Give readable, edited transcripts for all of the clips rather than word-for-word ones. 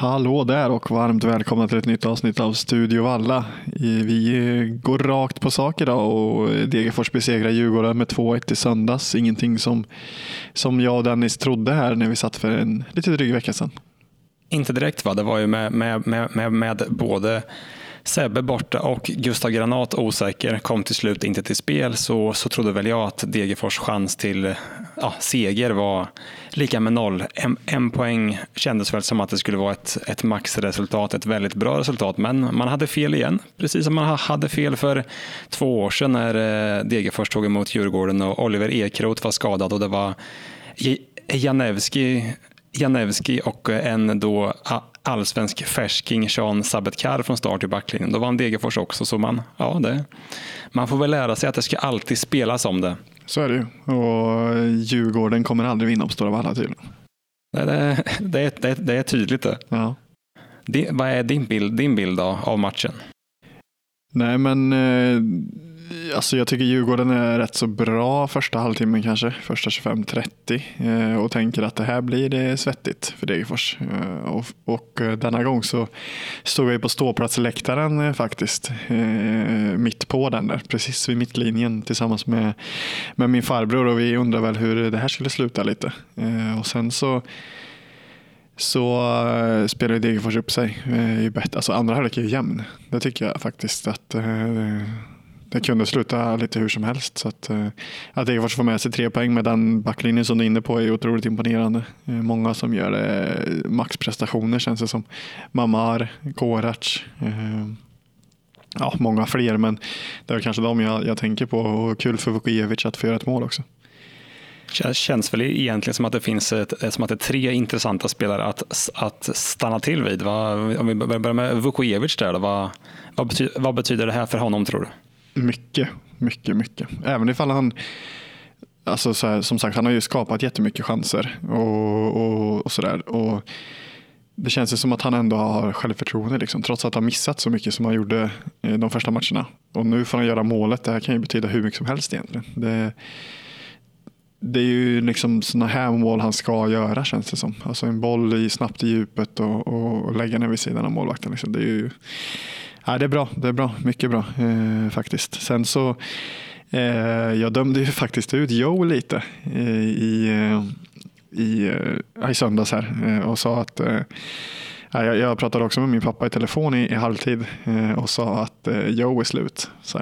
Hallå där och varmt välkomna till ett nytt avsnitt av Studio Valla. Vi går rakt på sak idag och Degerfors besegrar Djurgården med 2-1 i söndags. Ingenting som jag och Dennis trodde här när vi satt för en lite dryg vecka sedan. Inte direkt va, det var ju med både Sebbe borta och Gustav Granat osäker, kom till slut inte till spel, så trodde väl jag att Degerfors chans till seger var lika med 0. En poäng kändes väl som att det skulle vara ett maxresultat, ett väldigt bra resultat, men man hade fel igen, precis som man hade fel för 2 år sedan när Degerfors tog emot Djurgården och Oliver Ekroth var skadad och det var Janevski och en då allsvensk färsking Sean Sabetkar från start i backlinjen. Då vann Degerfors också, så man får väl lära sig att det ska alltid spelas om det. Så är det ju. Och Djurgården kommer aldrig vinna på Stora Valla tydligen. Det är tydligt det. Ja. Vad är din bild av matchen? Nej, men alltså jag tycker Djurgården är rätt så bra första halvtimmen, kanske första 25-30, och tänker att det här blir det svettigt för Degerfors. Och denna gång så stod jag på ståplatsläktaren faktiskt, mitt på den där, precis vid mittlinjen tillsammans med min farbror, och vi undrar väl hur det här skulle sluta lite. Och sen så spelar Degerfors upp sig i bättre. Alltså andra halvlek är jämn. Det tycker jag faktiskt att det kunde sluta lite hur som helst. Så att Degerfors får med sig 3 poäng med den backlinjen som du är inne på är otroligt imponerande. Många som gör maxprestationer, känns det som. Mamar, Korac, många fler, men det är kanske de jag tänker på. Och kul för Vukojevic att få göra ett mål också. Känns väl egentligen som att det finns som att det är 3 intressanta spelare att stanna till vid. Om vi börjar med Vukojevic där, vad betyder det här för honom, tror du? Mycket. Även ifall han, alltså så här, som sagt, han har ju skapat jättemycket chanser och sådär. Och det känns ju som att han ändå har självförtroende liksom, trots att han missat så mycket som han gjorde de första matcherna. Och nu får han göra målet. Det här kan ju betyda hur mycket som helst egentligen. Det är ju liksom såna här mål han ska göra, känns det som. Alltså en boll snabbt i djupet och lägga den vid sidan av målvakten. Liksom. Det är ju... Ja, det är bra. Mycket bra faktiskt. Sen så jag dömde ju faktiskt ut Joe lite i söndags här och sa att jag pratade också med min pappa i telefon i halvtid och sa att Joe är slut. Så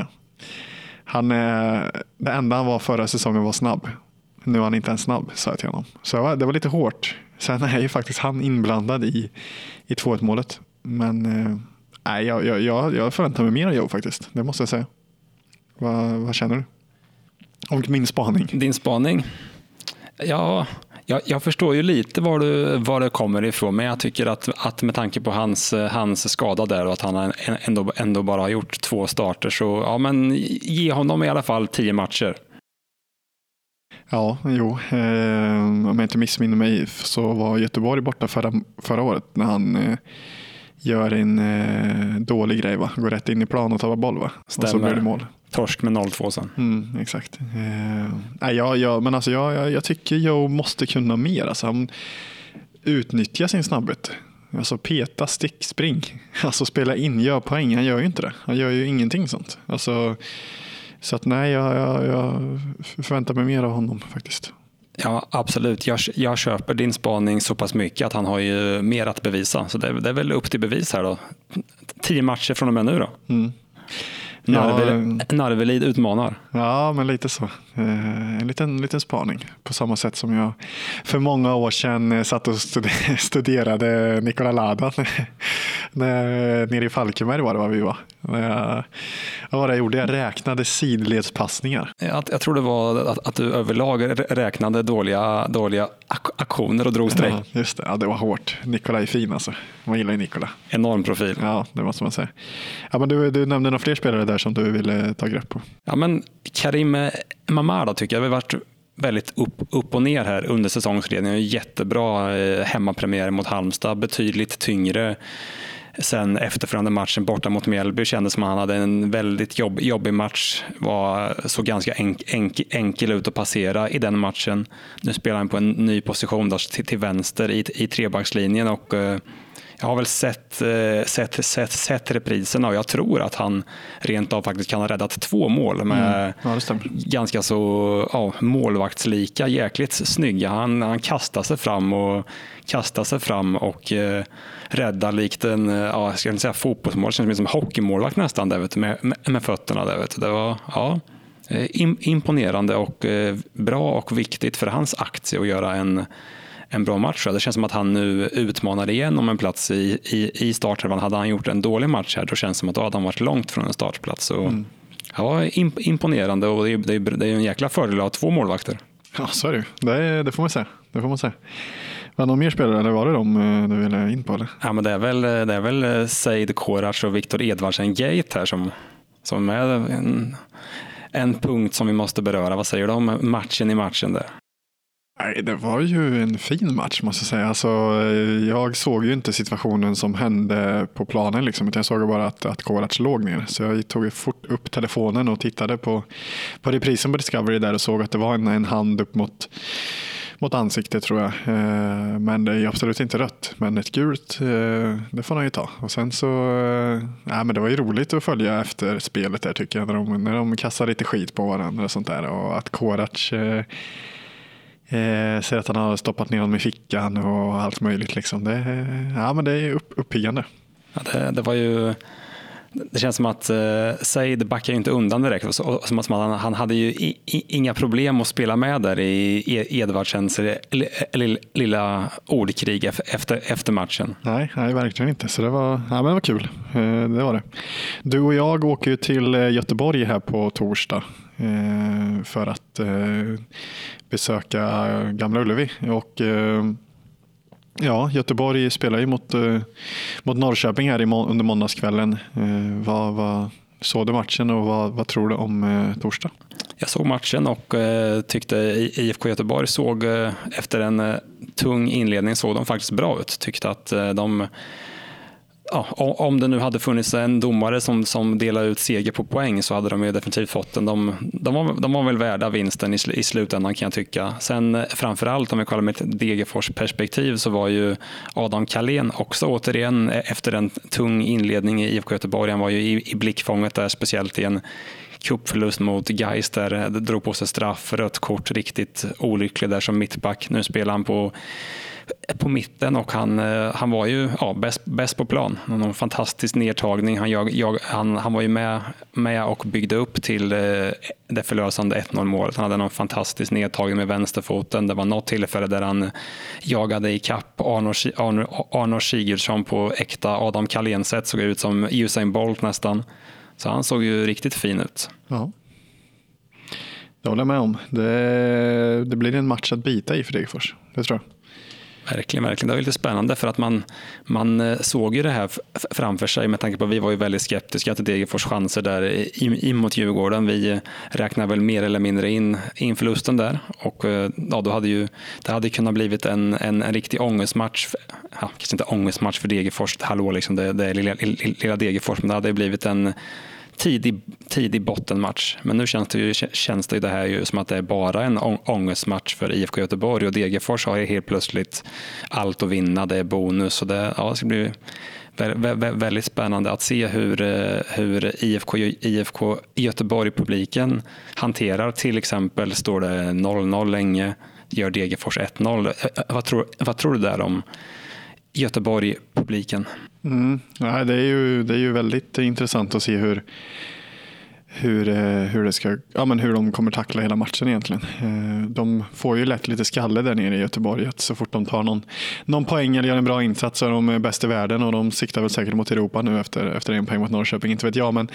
det enda han var förra säsongen var snabb. Nu är han inte ens snabb, sa jag till honom. Så det var lite hårt. Sen är ju faktiskt han inblandad i 2-1 målet. Men jag förväntar mig mer av Joe faktiskt. Det måste jag säga. Vad känner du om min spaning? Din spaning? Ja, jag förstår ju lite var det kommer ifrån. Men jag tycker att med tanke på hans skada där och att han ändå bara har gjort 2 starter, så ja, men ge honom i alla fall 10 matcher. Ja, om jag inte missminner mig så var Göteborg borta förra året när han gör en dålig grej, va? Går rätt in i plan och tar boll, va? Stämmer. Och så blir det mål. Torsk med 0-2 sen. Exakt. Men alltså jag tycker Joe måste kunna mer. Alltså han utnyttjar sin snabbhet. Alltså peta, stick, spring. Alltså spela in, gör poäng. Han gör ju inte det. Han gör ju ingenting sånt. Alltså, så att jag förväntar mig mer av honom faktiskt. Ja, absolut. Jag köper din spaning så pass mycket att han har ju mer att bevisa. Så det är väl upp till bevis här då. 10 matcher från och med nu då. Narvelid utmanar. Ja, men lite så. En liten spaning. På samma sätt som jag för många år sedan satt och studerade Nikola Ladan nere i Falkenberg var det vad vi var. Vad var det jag gjorde? Jag räknade sidledspassningar. Jag tror det var att du överlag räknade dåliga aktioner och drog streck. Ja, just det. Ja, det var hårt. Nikola är fin alltså. Man gillar ju Nikola. Enorm profil. Ja, det måste man säga. Ja, men du nämnde några fler spelare där som du ville ta grepp på. Ja, men Karim Mamada tycker jag har varit väldigt upp och ner här under säsongsledningen. Jättebra hemmapremiär mot Halmstad. Betydligt tyngre. Sen efterföljande matchen borta mot Mjällby kändes som att han hade en väldigt jobbig match. Så ganska enkel ut att passera i den matchen. Nu spelar han på en ny position där till vänster i trebackslinjen och Jag har väl sett repriserna och jag tror att han rent av faktiskt kan ha räddat 2 mål med ganska så målvaktslika, jäkligt snygga. Han kastar sig fram och räddar likt en, jag ska inte säga fotbollsmål, känns som hockeymålvakt nästan där, vet du, med fötterna där, vet du. Det var imponerande och bra och viktigt för hans aktie att göra en bra match. Det känns som att han nu utmanar igen om en plats i startelvan. Hade han gjort en dålig match här, då känns det som att då hade han varit långt från en startplats. Så, imponerande, och det är en jäkla fördel att ha 2 målvakter. Ja, så är det. Det får man säga. Var det någon mer spelare, eller var det de du ville in på? Eller? Ja, men det är väl Seid Korac och Viktor Edvardsen Gate här som är en punkt som vi måste beröra. Vad säger du om matchen i matchen där? Nej, det var ju en fin match måste jag säga. Alltså, jag såg ju inte situationen som hände på planen liksom, utan jag såg bara att Kovac låg ner. Så jag tog fort upp telefonen och tittade på reprisen på Discovery där och såg att det var en hand upp mot ansiktet, tror jag. Men det är absolut inte rött. Men ett gult, det får han ju ta. Och sen så, men det var ju roligt att följa efter spelet där, tycker jag. När de kastar lite skit på varandra och sånt där. Och att Korac säger att han har stoppat ner honom i fickan och allt möjligt liksom. Men det är uppiggande. Ja, det var ju... Det känns som att Seid backar inte undan direkt. Som att han hade ju inga problem att spela med där i Edvardsens lilla ordkrig efter matchen. Nej, verkligen inte. Så det var kul. Det var det. Du och jag åker ju till Göteborg här på torsdag för att besöka Gamla Ullevi. Och Göteborg spelar ju mot Norrköping här under måndagskvällen. Vad såg du matchen och vad tror du om torsdag? Jag såg matchen och tyckte IFK Göteborg såg efter en tung inledning såg de faktiskt bra ut. Tyckte att om det nu hade funnits en domare som delade ut seger på poäng, så hade de ju definitivt fått den. De var väl värda vinsten i slutändan, kan jag tycka. Sen framförallt, om vi kollar med ett Degerfors perspektiv, så var ju Adam Kalén också återigen efter en tung inledning i IFK Göteborg. Han var ju i blickfånget där, speciellt i en cupförlust mot Gais där det drog på sig straff, rött kort, riktigt olycklig där som mittback. Nu spelar han på mitten och han var ju bäst på plan. Någon fantastisk nedtagning. Han var ju med och byggde upp till det förlösande 1-0-målet. Han hade någon fantastisk nedtagning med vänsterfoten. Det var något tillfälle där han jagade i kapp Arnor Sigurdsson på äkta Adam Kalén-sätt. Såg ut som Usain Bolt nästan. Så han såg ju riktigt fin ut. Ja. Det håller jag med om. Det blir en match att bita i för Degerfors. Det tror jag. Verkligen. Det var lite spännande för att man såg ju det här framför sig, med tanke på att vi var ju väldigt skeptiska till Degerfors chanser där in mot Djurgården. Vi räknar väl mer eller mindre in förlusten där, och då hade det hade kunnat blivit en riktig ångestmatch. Kanske inte ångestmatch för Degerfors, hallå liksom, det är lilla Degerfors, men det hade blivit en tidig bottenmatch. Men nu känns det här ju som att det är bara en ångestmatch för IFK Göteborg, och Degerfors har helt plötsligt allt att vinna, det är bonus, och det ska bli väldigt spännande att se hur IFK Göteborg-publiken hanterar, till exempel står det 0-0 länge, gör Degerfors 1-0. Vad tror du där om Göteborg-publiken? Ja, det är ju väldigt intressant att se hur det ska, hur de kommer tackla hela matchen egentligen. De får ju lätt lite skalle där nere i Göteborg, att så fort de tar någon poäng eller gör en bra insats så är de bäst i världen, och de siktar väl säkert mot Europa nu efter en poäng mot Norrköping, inte vet jag, men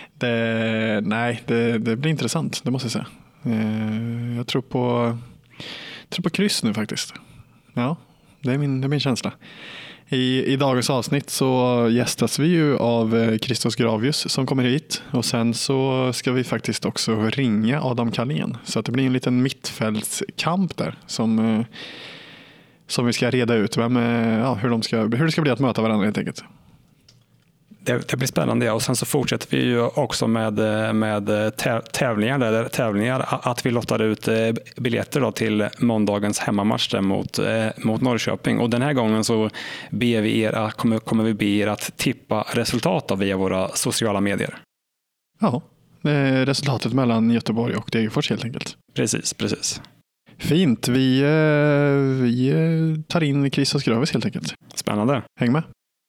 det blir intressant, det måste jag säga. Jag tror på kryss nu faktiskt. Ja, det är min känsla. I dagens avsnitt så gästas vi ju av Christos Gravius som kommer hit, och sen så ska vi faktiskt också ringa Adam Kalén, så att det blir en liten mittfältskamp där som vi ska reda ut hur det ska bli att möta varandra helt enkelt. Det blir spännande, och sen så fortsätter vi ju också med tävlingar att vi lottar ut biljetter då till måndagens hemmamatch mot Norrköping, och den här gången så kommer vi be er att tippa resultat via våra sociala medier. Ja, resultatet mellan Göteborg och Degerfors helt enkelt. Precis. Fint, vi tar in Christos Gravius helt enkelt. Spännande. Häng med.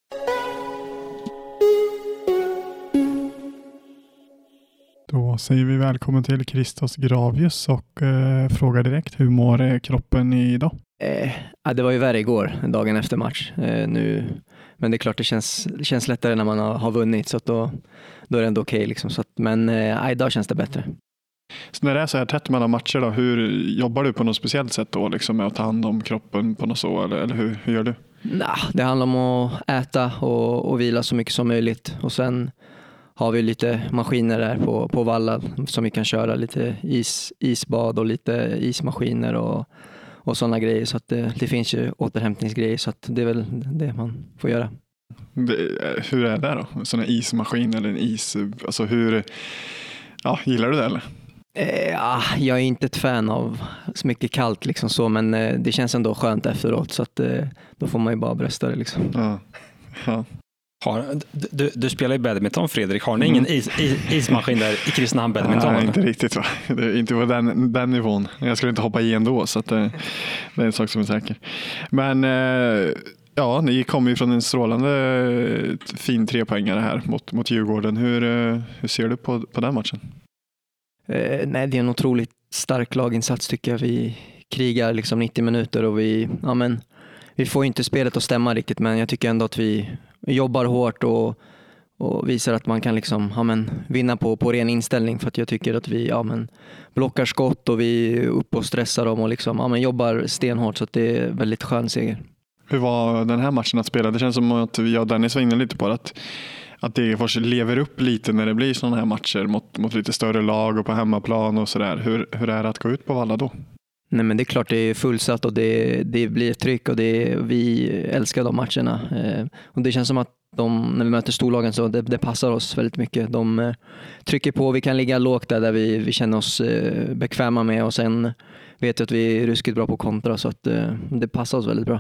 Då säger vi välkommen till Christos Gravius och frågar direkt, hur mår kroppen idag? Det var ju värre igår, dagen efter match. Men det är klart, det känns lättare när man har vunnit, så att då är det ändå okej. Liksom. Men idag känns det bättre. Så när det är så här tätt mellan matcher då, hur jobbar du på något speciellt sätt då, liksom med att ta hand om kroppen på något så, eller hur gör du? Det handlar om att äta och vila så mycket som möjligt, och sen har vi lite maskiner där på vallen som vi kan köra, lite isbad och lite ismaskiner och sådana grejer, så att det finns ju återhämtningsgrejer, så att det är väl det man får göra. Hur är det då? Sån här ismaskin eller en is, alltså gillar du det eller? Jag är inte ett fan av så mycket kallt liksom så, men det känns ändå skönt efteråt, så att då får man ju bara brösta det liksom. Ja. Du spelar i badminton, Fredrik. Har ni ingen ismaskin där i Kristinehamn badminton? Nej, inte riktigt, va? Det är inte på den nivån. Jag skulle inte hoppa i ändå, så att det är en sak som är säker. Men ni kommer ju från en strålande fin 3-poängare här mot Djurgården. Hur ser du på den matchen? Det är en otroligt stark laginsats tycker jag. Vi krigar liksom 90 minuter och vi får inte spelet att stämma riktigt, men jag tycker ändå att vi jobbar hårt och visar att man kan liksom, vinna på ren inställning, för att jag tycker att vi blockar skott och vi är uppe och stressar dem och liksom, jobbar stenhårt, så att det är väldigt skön seger. Hur var den här matchen att spela? Det känns som att jag och Dennis var inne lite på att Degerfors lever upp lite när det blir sådana här matcher mot lite större lag och på hemmaplan och sådär. Hur är det att gå ut på Valla då? Nej, men det är klart det är fullsatt och det blir ett tryck och vi älskar de matcherna. Och det känns som att när vi möter storlagen så det passar oss väldigt mycket. De trycker på, vi kan ligga lågt där vi känner oss bekväma med, och sen vet jag att vi är ruskigt bra på kontra, så att det passar oss väldigt bra.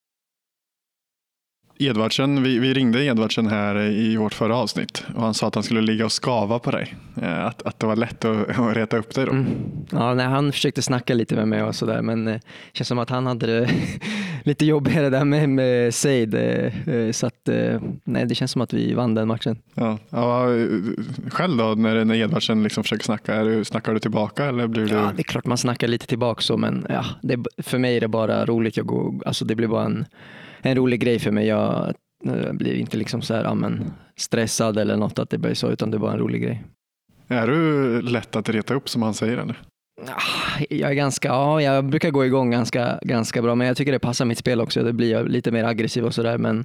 Edvardsen, vi ringde Edvardsen här i vårt förra avsnitt och han sa att han skulle ligga och skava på dig. Att det var lätt att reta upp dig då. Ja, han försökte snacka lite med mig och sådär, men det känns som att han hade det lite jobbigare där med Seid. Så att det känns som att vi vann den matchen. Ja, själv då när Edvardsen liksom försöker snacka, snackar du tillbaka eller blir du? Ja, det är klart man snackar lite tillbaka så, men för mig är det bara roligt. Det blir bara en rolig grej för mig. Jag blir inte liksom så här stressad eller något att det blir så, utan det är bara en rolig grej. Är du lätt att reta upp som han säger eller? Jag brukar gå igång ganska bra, men jag tycker det passar mitt spel också. Det blir lite mer aggressiv och sådär, men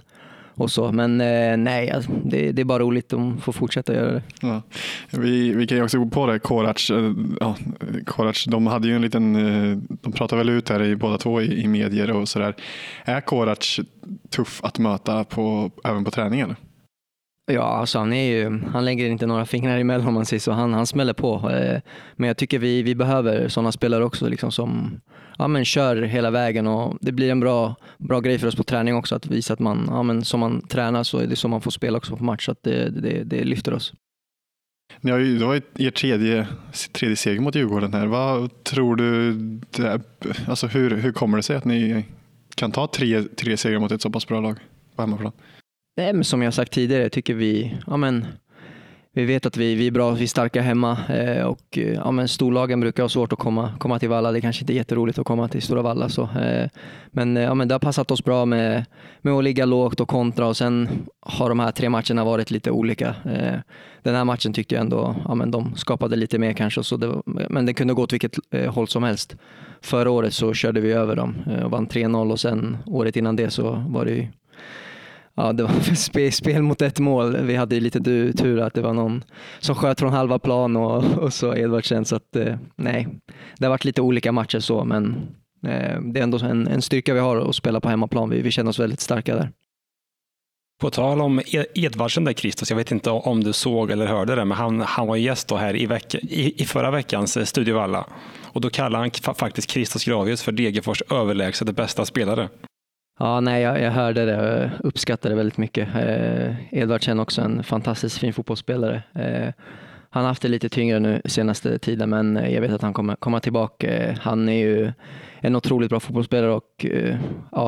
det är bara roligt att få fortsätta göra det. Ja. Vi kan ju också gå på det. Korac, de hade ju en liten, de pratar väl ut här i båda två i medier och sådär. Är Korac tuff att möta även på träningen? Ja, alltså han lägger inte några fingrar emellan om man säger så. Han smäller på. Men jag tycker vi behöver sådana spelare också liksom, som kör hela vägen, och det blir en bra grej för oss på träning också, att visa att som man tränar så är det så man får spela också på match, så att det lyfter oss. Ni har ju, det var er tredje seger mot Djurgården här. Vad tror du alltså hur kommer det sig att ni kan ta tre segrar mot ett så pass bra lag på hemmaplan? Nej, men som jag sagt tidigare tycker vi vet att vi är bra, vi är starka hemma, och storlagen brukar ha svårt att komma till Valla. Det kanske inte är jätteroligt att komma till Stora Valla så. Men det har passat oss bra med att ligga lågt och kontra, och sen har de här 3 matcherna varit lite olika. Den här matchen tyckte jag ändå de skapade lite mer kanske, men det kunde gå åt vilket håll som helst. Förra året så körde vi över dem och vann 3-0, och sen året innan det så var det ju det var spel mot ett mål. Vi hade ju lite tur att det var någon som sköt från halva plan och så Edvardsen, så att det har varit lite olika matcher så, men det är ändå en styrka vi har att spela på hemmaplan. Vi känner oss väldigt starka där. På tal om Edvardsen där, Christos, jag vet inte om du såg eller hörde det, men han var gäst då här i förra veckans Studio Valla. Och då kallade han faktiskt Christos Gravius för Degerfors överlägset bästa spelare. Ja, nej, jag hörde det och uppskattade det väldigt mycket. Edvardsen också en fantastiskt fin fotbollsspelare. Han har haft det lite tyngre nu senaste tiden, men jag vet att han kommer komma tillbaka. Han är ju en otroligt bra fotbollsspelare och ja,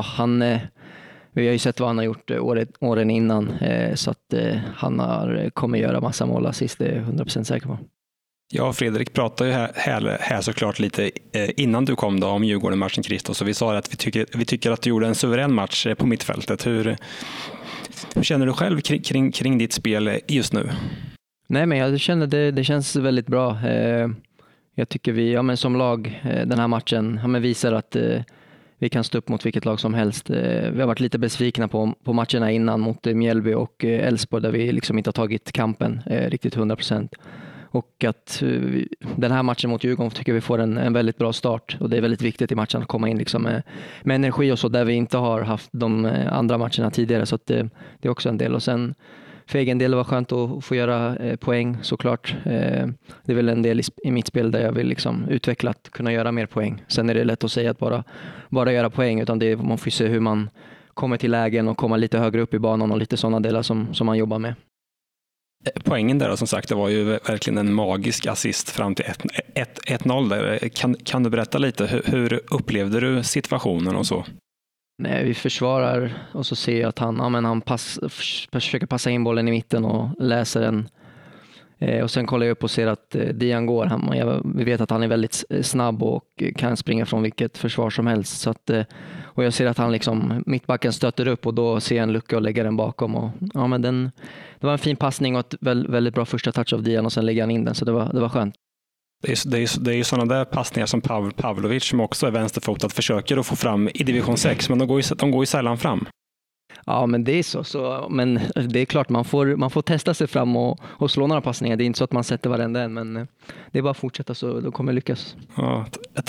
vi har ju sett vad han har gjort åren innan, så att han kommer göra massa mål assist, det är 100% säker på. Ja, Fredrik pratade ju här såklart lite innan du kom då om Djurgården-matchen, Christos, och vi sa att vi tycker att du gjorde en suverän match på mittfältet. Hur känner du själv kring ditt spel just nu? Nej, men jag känner det känns väldigt bra. Jag tycker vi som lag den här matchen visar att vi kan stå upp mot vilket lag som helst. Vi har varit lite besvikna på matcherna innan mot Mjällby och Elfsborg där vi liksom inte har tagit kampen riktigt 100%. Och att den här matchen mot Djurgården tycker vi får en väldigt bra start, och det är väldigt viktigt i matchen att komma in liksom med energi och så, där vi inte har haft de andra matcherna tidigare, så att det är också en del. Och sen för egen del var det skönt att få göra poäng såklart. Det är väl en del i mitt spel där jag vill liksom utveckla att kunna göra mer poäng. Sen är det lätt att säga att bara göra poäng, utan man får se hur man kommer till lägen och komma lite högre upp i banan och lite sådana delar som man jobbar med. Poängen där, som sagt, det var ju verkligen en magisk assist fram till 1-0 där. Kan du berätta lite, hur upplevde du situationen och så? Nej, vi försvarar och så ser jag att han försöker passa in bollen i mitten och läser den. Och sen kollar jag upp och ser att Dian går. Vi vet att han är väldigt snabb och kan springa från vilket försvar som helst. Så att, och jag ser att han liksom, mittbacken stöter upp och då ser jag en lucka och lägger den bakom. Och, det var en fin passning och ett väldigt bra första touch av Dian, och sen lägger han in den, så det var skönt. Det är ju sådana där passningar som Pavlovic, som också är vänsterfotad, försöker att få fram i division 6, men de går ju sällan fram. Ja, men det är så, men det är klart man får testa sig fram och slå några passningar. Det är inte så att man sätter varenda en, men det är bara att fortsätta, så då kommer lyckas. Ja,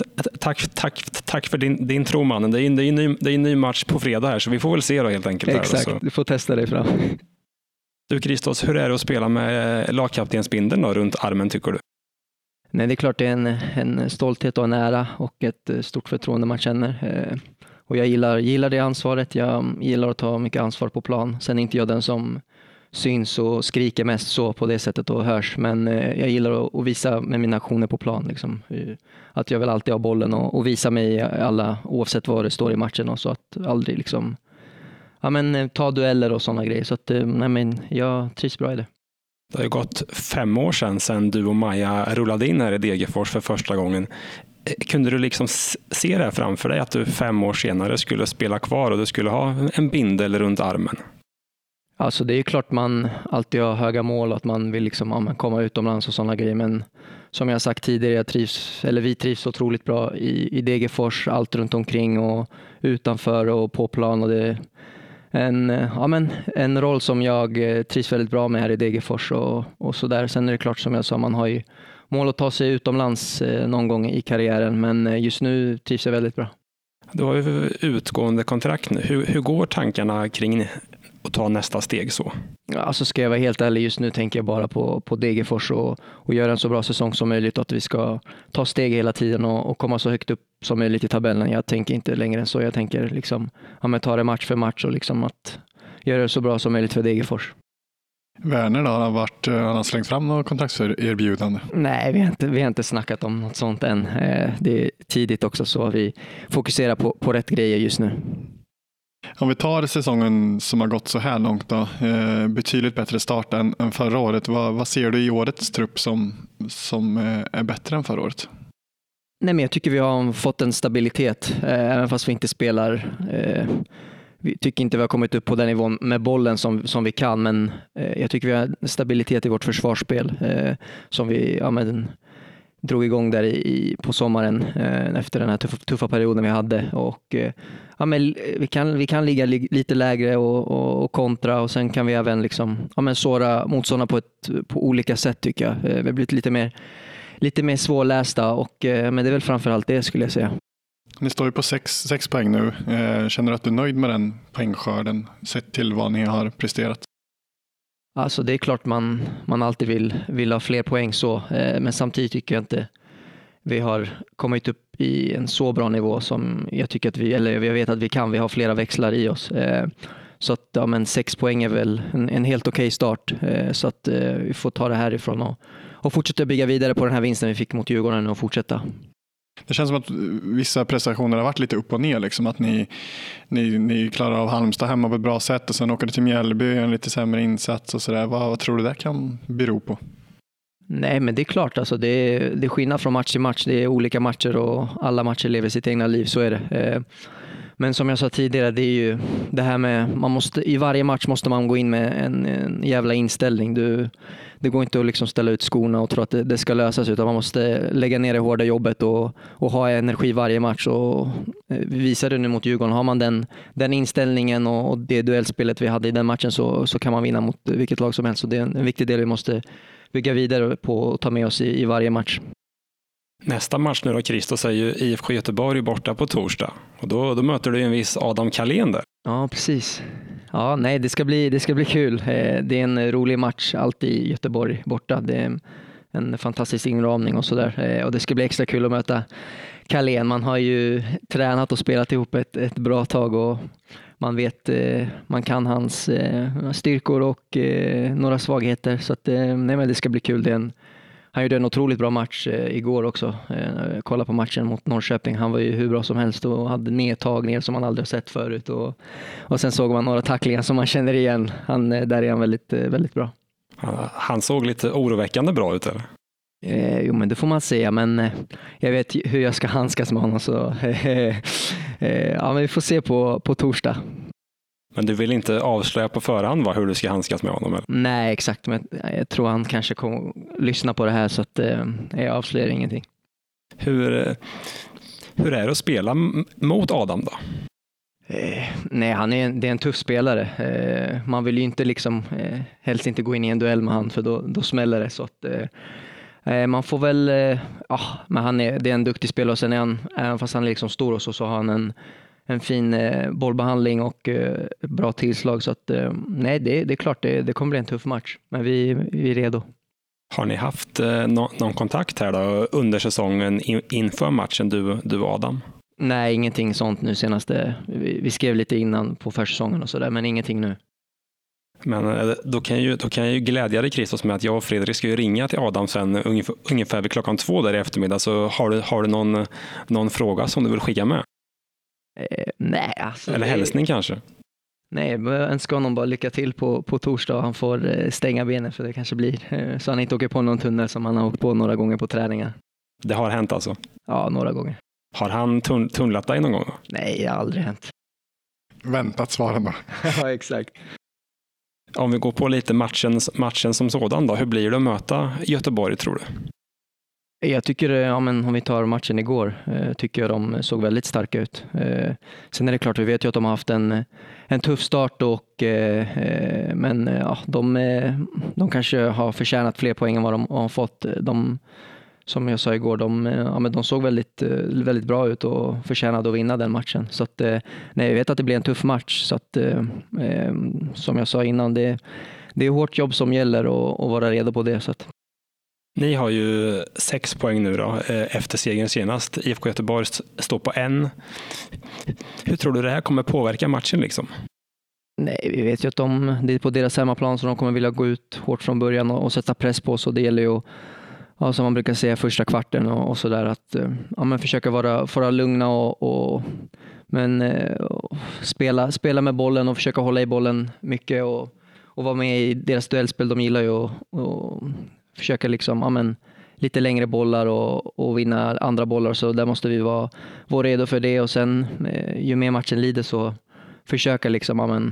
tack för din tro, mannen. Det är en ny match på fredag här, så vi får väl se då helt enkelt. Exakt, du får testa dig fram. Du, Christos, hur är det att spela med lagkaptensbindeln då runt armen, tycker du? Nej, det är klart det är en stolthet och en ära och ett stort förtroende man känner. Och jag gillar det ansvaret. Jag gillar att ta mycket ansvar på plan. Sen är inte jag den som syns och skriker mest så på det sättet och hörs. Men jag gillar att visa med mina aktioner på plan. Liksom. Att jag vill alltid ha bollen och visa mig i alla, oavsett vad det står i matchen. Och så att aldrig liksom, ta dueller och sådana grejer. Så att jag trivs bra i det. Det har ju gått 5 år sedan du och Maja rullade in här i Degerfors för första gången. Kunde du liksom se det framför dig, att du 5 år senare skulle spela kvar och du skulle ha en bindel runt armen? Alltså det är ju klart man alltid har höga mål och att man vill liksom, komma utomlands och sådana grejer. Men som jag sagt tidigare, vi trivs otroligt bra i Degerfors, allt runt omkring och utanför och på plan. Och det är en roll som jag trivs väldigt bra med här i Degerfors och så där. Sen är det klart, som jag sa, man har ju mål att ta sig utomlands någon gång i karriären, men just nu trivs jag väldigt bra. Du har ju utgående kontrakt nu. Hur går tankarna kring att ta nästa steg så? Alltså ska jag vara helt ärlig, just nu tänker jag bara på Degerfors och göra en så bra säsong som möjligt, och att vi ska ta steg hela tiden och komma så högt upp som möjligt i tabellen. Jag tänker inte längre än så. Jag tänker liksom, ta det match för match och liksom att göra det så bra som möjligt för Degerfors. Werner då, han har slängt fram något kontraktserbjudande? Nej, vi har inte snackat om något sånt än. Det är tidigt också, så vi fokuserar på rätt grejer just nu. Om vi tar säsongen som har gått så här långt då, betydligt bättre start än förra året. Vad ser du i årets trupp som är bättre än förra året? Nej, men jag tycker vi har fått en stabilitet, även fast vi inte spelar. Vi tycker inte vi har kommit upp på den nivån med bollen som vi kan, men jag tycker vi har stabilitet i vårt försvarsspel som vi drog igång där på sommaren efter den här tuffa perioden vi hade. Och vi kan ligga lite lägre och kontra, och sen kan vi även liksom såra motståndarna på olika sätt, tycker jag. Vi har blivit lite mer svårlästa, men det är väl framförallt det, skulle jag säga. Ni står ju på 6 poäng nu. Känner du att du är nöjd med den poängskörden sett till vad ni har presterat? Alltså det är klart man alltid vill ha fler poäng så, men samtidigt tycker jag inte vi har kommit upp i en så bra nivå som jag tycker att jag vet att vi kan. Vi har flera växlar i oss. Så att 6 poäng är väl en helt okej start. Så att vi får ta det härifrån och fortsätta bygga vidare på den här vinsten vi fick mot Djurgården och fortsätta. Det känns som att vissa prestationer har varit lite upp och ner. Liksom. Att ni klarar av Halmstad hemma på ett bra sätt och sen åker till Mjällby en lite sämre insats och sådär. Vad tror du det kan bero på? Nej, men det är klart. Alltså, det är skillnad från match till match. Det är olika matcher och alla matcher lever sitt egna liv. Så är det. Men som jag sa tidigare, det är ju det här med i varje match måste man gå in med en jävla inställning. Det går inte att liksom ställa ut skorna och tro att det ska lösas, utan man måste lägga ner det hårda jobbet och ha energi varje match. Och vi visade nu mot Djurgården, har man den inställningen och det duellspelet vi hade i den matchen så kan man vinna mot vilket lag som helst. Så det är en viktig del vi måste bygga vidare på och ta med oss i varje match. Nästa match nu då, Christos, är ju IFK Göteborg borta på torsdag. Och då möter du en viss Adam Carlén där. Ja, precis. Ja, nej, det ska bli kul. Det är en rolig match alltid i Göteborg borta. Det är en fantastisk inramning och sådär. Och det ska bli extra kul att möta Carlén. Man har ju tränat och spelat ihop ett bra tag och man kan hans styrkor och några svagheter. Så att, men det ska bli kul. Han gjorde en otroligt bra match igår också. Kolla på matchen mot Norrköping. Han var ju hur bra som helst och hade nedtagningar som man aldrig har sett förut. Och sen såg man några tacklingar som man känner igen. Där är han väldigt, väldigt bra. Han såg lite oroväckande bra ut, eller? Jo, men det får man säga. Men jag vet hur jag ska handskas med honom. Så, ja, men vi får se på torsdag. Men du vill inte avslöja på förhand hur du ska handskas med honom? Eller? Nej, exakt. Men jag tror han kanske kommer lyssna på det här, så att jag avslöjar ingenting. Hur är det att spela mot Adam då? Nej, det är en tuff spelare. Man vill ju inte helst inte gå in i en duell med han, för då smäller det. Så att man får väl, men det är en duktig spelare, och sen är han, även fast han är stor och så har han en fin bollbehandling och bra tillslag. Så att nej, det är klart det kommer bli en tuff match, men vi är redo. Har ni haft någon kontakt här då under säsongen inför matchen, du och Adam? Nej, ingenting sånt nu senaste. Vi skrev lite innan på försäsongen och sådär, men ingenting nu. Men då kan jag ju glädja dig, Christos, med att jag och Fredrik ska ju ringa till Adam sen ungefär vid 2:00 där i eftermiddag. Så har du någon fråga som du vill skicka med? Nej, alltså. Eller hälsning kanske? Nej, jag önskar honom bara lycka till på torsdag. Han får stänga benen, för det kanske blir. Så han inte åker på någon tunnel som han har åkt på några gånger på träningar. Det har hänt alltså? Ja, några gånger. Har han tunnlat dig någon gång då? Nej, det har aldrig hänt. Väntat svaren bara. Ja, exakt. Om vi går på lite matchen som sådan då. Hur blir det att möta Göteborg, tror du? Jag tycker, om vi tar matchen igår, tycker jag de såg väldigt starka ut. Sen är det klart, vi vet ju att de har haft en tuff start, men de kanske har förtjänat fler poäng än vad de har fått. Som jag sa igår, de såg väldigt, väldigt bra ut och förtjänade att vinna den matchen. Så att, jag vet att det blir en tuff match. Så att, som jag sa innan, det är hårt jobb som gäller och vara redo på det. Så att. Ni har ju 6 poäng nu då, efter segern senast. IFK Göteborg står på 1. Hur tror du det här kommer påverka matchen liksom? Nej, vi vet ju att det är på deras hemmaplan, så de kommer vilja gå ut hårt från början och sätta press på. Så det gäller ju, som man brukar säga, första kvarten och sådär, att försöka vara lugna men spela med bollen och försöka hålla i bollen mycket och vara med i deras duellspel. De gillar ju att försöka lite längre bollar och vinna andra bollar, så där måste vi vara redo för det. Och sen ju mer matchen lider, så försöka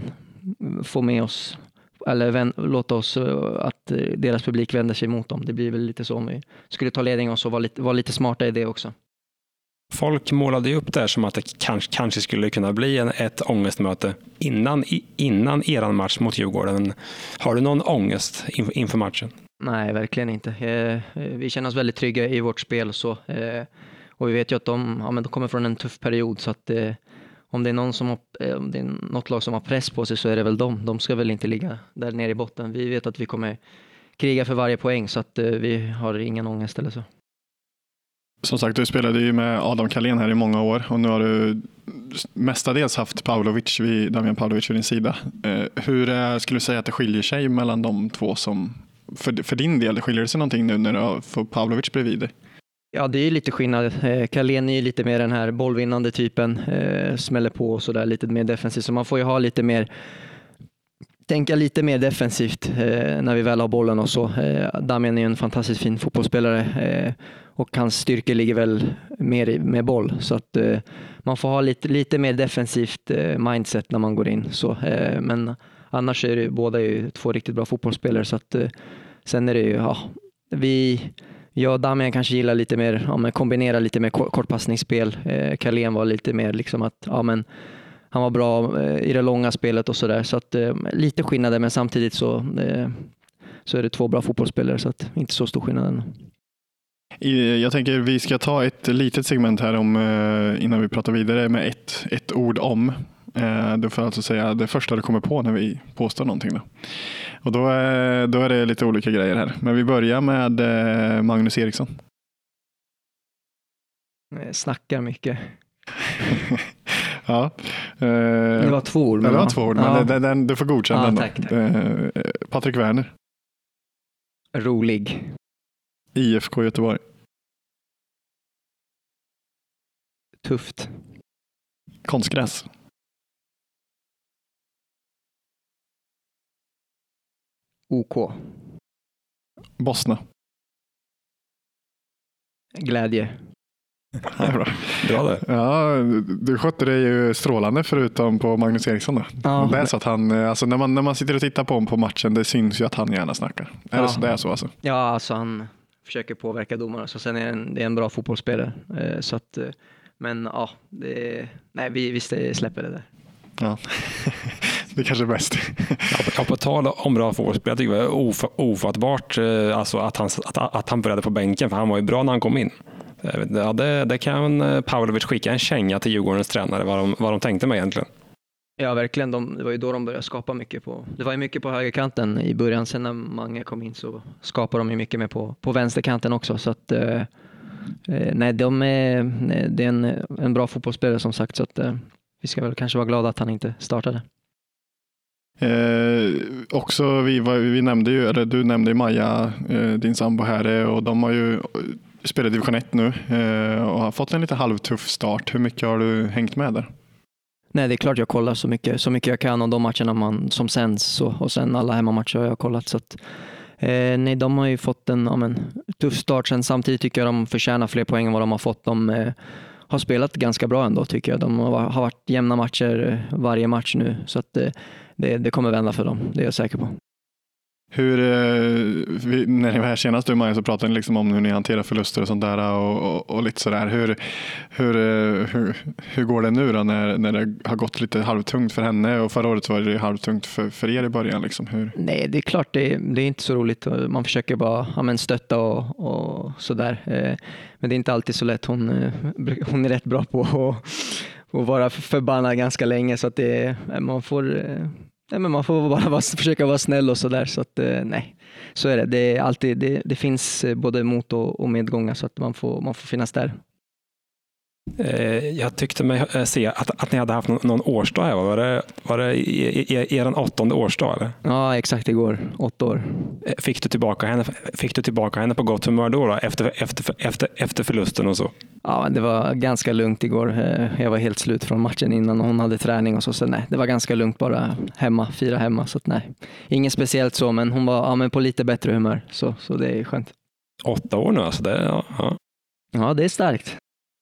få med oss, eller låta oss att deras publik vänder sig mot dem. Det blir väl lite så om vi skulle ta ledning och så vara lite smarta i det också. Folk målade ju upp det här som att det kanske skulle kunna bli ett ångestmöte innan eran match mot Djurgården. Har du någon ångest inför matchen? Nej, verkligen inte. Vi känner oss väldigt trygga i vårt spel. Och vi vet ju att de kommer från en tuff period, så att om det är något lag som har press på sig så är det väl dem. De ska väl inte ligga där nere i botten. Vi vet att vi kommer kriga för varje poäng, så att vi har ingen ångest eller så. Som sagt, du spelade ju med Adam Carlén här i många år och nu har du mestadels haft Damian Pavlovic vid din sida. Hur skulle du säga att det skiljer sig mellan de två som, för din del, skiljer det sig någonting nu när du får Pavlovic bredvid dig? Ja, det är ju lite skillnad. Carlén är ju lite mer den här bollvinnande typen, smäller på och sådär, lite mer defensivt. Så man får ju ha tänka lite mer defensivt när vi väl har bollen och så. Damian är ju en fantastiskt fin fotbollsspelare och hans styrka ligger väl mer med boll. Så att man får ha lite mer defensivt mindset när man går in. Så, men annars är det båda ju två riktigt bra fotbollsspelare. Så att sen är det ju, jag och Damian kanske gillar lite mer, kombinera lite mer kortpassningsspel. Carlén var lite mer liksom att, han var bra i det långa spelet och sådär. Så att lite skillnader, men samtidigt så är det två bra fotbollsspelare, så att inte så stor skillnad än. Jag tänker vi ska ta ett litet segment här innan vi pratar vidare med ett ord om. Du får alltså säga det första du kommer på när vi påstår någonting då. Och då är det lite olika grejer här. Men vi börjar med Magnus Eriksson. Snackar mycket. Ja. Det var två ord. Det var två ord, men du får godkänna den. Tack. Patrik Werner. Rolig. IFK Göteborg. Tufft. Konstgräs. OK. Bosna. Glädje. Ja, bra. Bra det. Ja, du skötte det ju strålande förutom på Magnus Eriksson då. Ja. Det är så att han, alltså när man sitter och tittar på matchen, det syns ju att han gärna snackar. Det är så alltså? Ja, alltså han försöker påverka domarna, så sen är det är en bra fotbollsspelare. Så att, men ja, vi släpper det där. Ja, det är kanske är bäst. Ja, på tal om bra fotbollsspelare, jag tycker det var ofattbart alltså att han började på bänken, för han var ju bra när han kom in. Ja, det kan Pavlovic skicka en känga till Djurgårdens tränare vad de tänkte med egentligen. Ja, verkligen. Det var ju då de började skapa mycket det var ju mycket på högerkanten i början. Sen när Mange kom in så skapade de ju mycket mer på vänsterkanten också. Så att det är en bra fotbollsspelare som sagt. Så att vi ska väl kanske vara glada att han inte startade. Också vi nämnde ju, eller du nämnde ju Maja, din sambo här, och de har ju spelat division 1 nu och har fått en lite halvtuff start. Hur mycket har du hängt med där? Nej, det är klart jag kollar så mycket jag kan om de matcherna som sänds, och sen alla hemmamatcher har jag kollat. Så att, nej, de har ju fått en tuff start. Sen samtidigt tycker jag de förtjänar fler poäng än vad de har fått. De har spelat ganska bra ändå, tycker jag. De har varit jämna matcher varje match nu, så att det kommer vända för dem, det är jag säker på. När ni var här senast, du och Maja, så pratade ni liksom om hur ni hanterar förluster och sånt där och lite sådär. Hur går det nu då när det har gått lite halvtungt för henne, och förra året var det halvtungt för er i början liksom? Nej, det är klart det är inte så roligt. Man försöker bara stötta och sådär. Men det är inte alltid så lätt. Hon är rätt bra på att vara förbannad ganska länge, så att man får bara försöka vara snäll och sådär. Så att nej, så är det. Det är alltid, det finns både mot och medgångar, så att man får finnas där. Jag tyckte mig se att ni hade haft någon årsdag här. Var det er 8:e årsdag eller? Ja, exakt, igår. 8 år. Fick du tillbaka henne på gott humör då efter förlusten och så? Ja, det var ganska lugnt igår. Jag var helt slut från matchen innan hon hade träning och så nej, det var ganska lugnt, bara fira hemma, så att nej. Inget speciellt så, men hon var på lite bättre humör, så det är skönt. 8 år nu alltså, det Ja, det är starkt.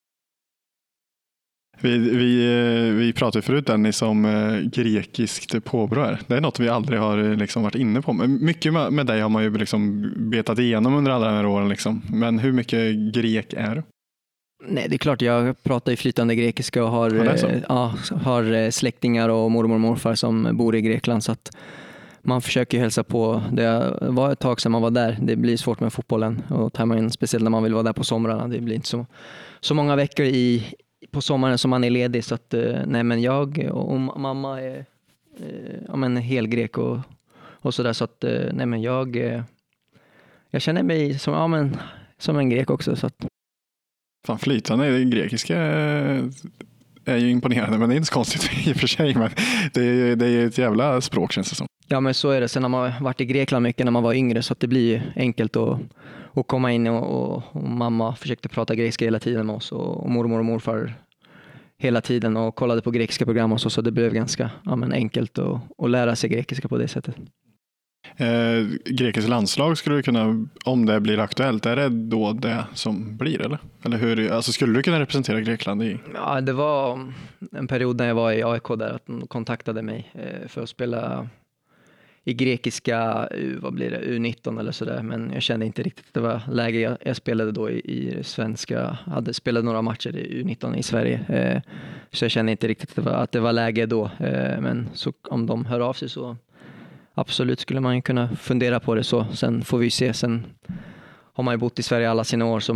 Vi pratade förut, Dennis, om grekiskt påbrå här. Det är något vi aldrig har liksom varit inne på. Mycket med dig har man ju liksom betat igenom under alla de här åren. Liksom. Men hur mycket grek är du? Nej, det är klart, jag pratar ju flytande grekiska och har släktingar och mormor och morfar som bor i Grekland, så att man försöker hälsa på. Det var ett tag sedan man var där. Det blir svårt med fotbollen och tar man in, speciellt när man vill vara där på somrarna. Det blir inte så många veckor på sommaren som man är ledig. Så att, nej, men jag och mamma är en hel grek och sådär. Så att, nej, men jag känner mig som en grek också. Så att. Fan, flytande i grekiska är ju imponerande, men det är inte så konstigt i och för sig. Men det är ett jävla språk, känns det som. Ja, men så är det. Sen har man varit i Grekland mycket när man var yngre, så att det blir enkelt att komma in och mamma försökte prata grekiska hela tiden med oss och mormor och morfar hela tiden och kollade på grekiska program och så det blev ganska enkelt att lära sig grekiska på det sättet. Grekiskt landslag skulle du kunna, om det blir aktuellt, är det då det som blir, eller hur, alltså skulle du kunna representera Grekland i? Ja, det var en period när jag var i AIK där att de kontaktade mig för att spela i grekiska U19 eller sådär, men jag kände inte riktigt att det var läge. Jag spelade då i svenska, hade spelat några matcher i U19 i Sverige, så jag kände inte riktigt att det var läge då, men så om de hör av sig så absolut skulle man ju kunna fundera på det så. Sen får vi se. Sen har man ju bott i Sverige alla sina år, så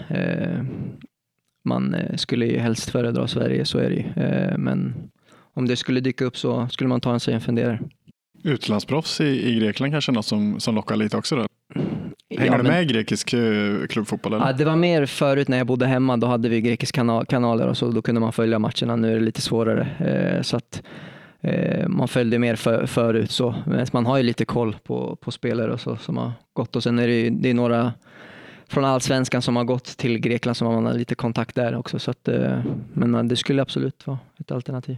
man skulle ju helst föredra Sverige, så är det ju. Men om det skulle dyka upp så skulle man ta sig en funderare. Utlandsproffs i Grekland kanske något som lockar lite också då? Hänger du med i grekisk klubbfotboll? Eller? Ja, det var mer förut när jag bodde hemma. Då hade vi grekiska kanaler och så då kunde man följa matcherna. Nu är det lite svårare. Så att man följde mer förut så. Men man har ju lite koll på spelare och så som har gått. Och sen är det är några från Allsvenskan som har gått till Grekland som man har lite kontakt där också. Så att, men det skulle absolut vara ett alternativ.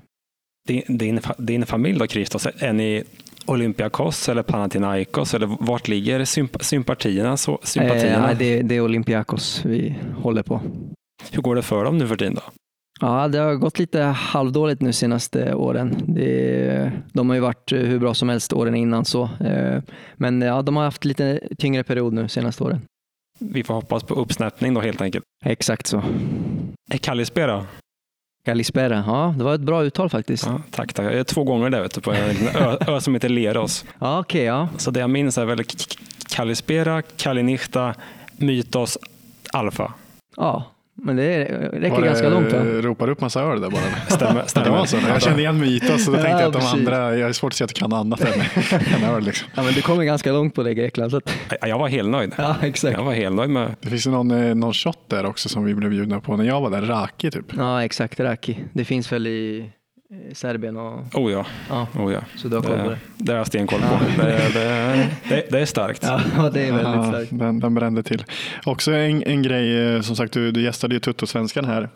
Din familj då, Christos, är ni Olympiakos eller Panathinaikos, eller vart ligger sympatierna? Det är Olympiakos vi håller på. Hur går det för dem nu för tiden då? Ja, det har gått lite halvdåligt nu senaste åren. De har ju varit hur bra som helst åren innan så. Men ja, de har haft lite tyngre period nu senaste åren. Vi får hoppas på uppsnappning då helt enkelt. Exakt så. Kalispera. Kalispera, ja, det var ett bra uttal faktiskt. Ja, tack. Jag är 2 gånger där vet du, på en ö som heter Leros. Ja, okej, ja. Så det jag minns är väl Kalispera, Kalinichta, Mytos, Alfa. Ja, men det räcker ganska långt. Ropar upp massa öl där bara. Stämmer. Det var så. Jag kände igen Mytos så då tänkte jag att de andra, jag är svårt att se att du kan annat än öl liksom. Ja, men du kommer ganska långt på det i Grekland. Så att. Jag var helt nöjd. Ja, exakt. Jag var helt nöjd med. Det finns ju någon shot där också som vi blev bjudna på när jag var där, Raki typ. Ja, exakt, Raki. Det finns väl i Serbien och... Oh ja. Så du har koll på det. Det har jag stenkoll på. Det är starkt. Ja, det är väldigt starkt. Den brände till. Också en grej, som sagt, du gästade ju Tuttosvenskan här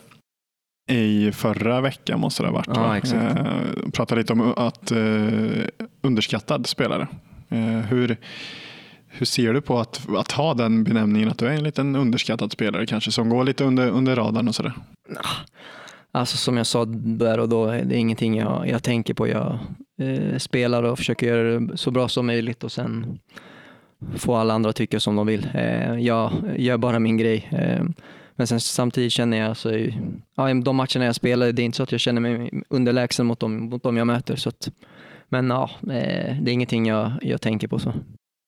i förra veckan måste det ha varit. Ja, exakt. Pratade lite om att underskattad spelare. Hur ser du på att ha den benämningen att du är en liten underskattad spelare kanske som går lite under radarn och sådär? Alltså som jag sa där och då, det är ingenting jag tänker på. Jag spelar och försöker göra det så bra som möjligt och sen får alla andra tycka som de vill. Jag gör bara min grej. Men sen samtidigt känner jag så de matcherna jag spelar, det är inte så att jag känner mig underlägsen mot dem jag möter. Så att, men ja, det är ingenting jag tänker på så.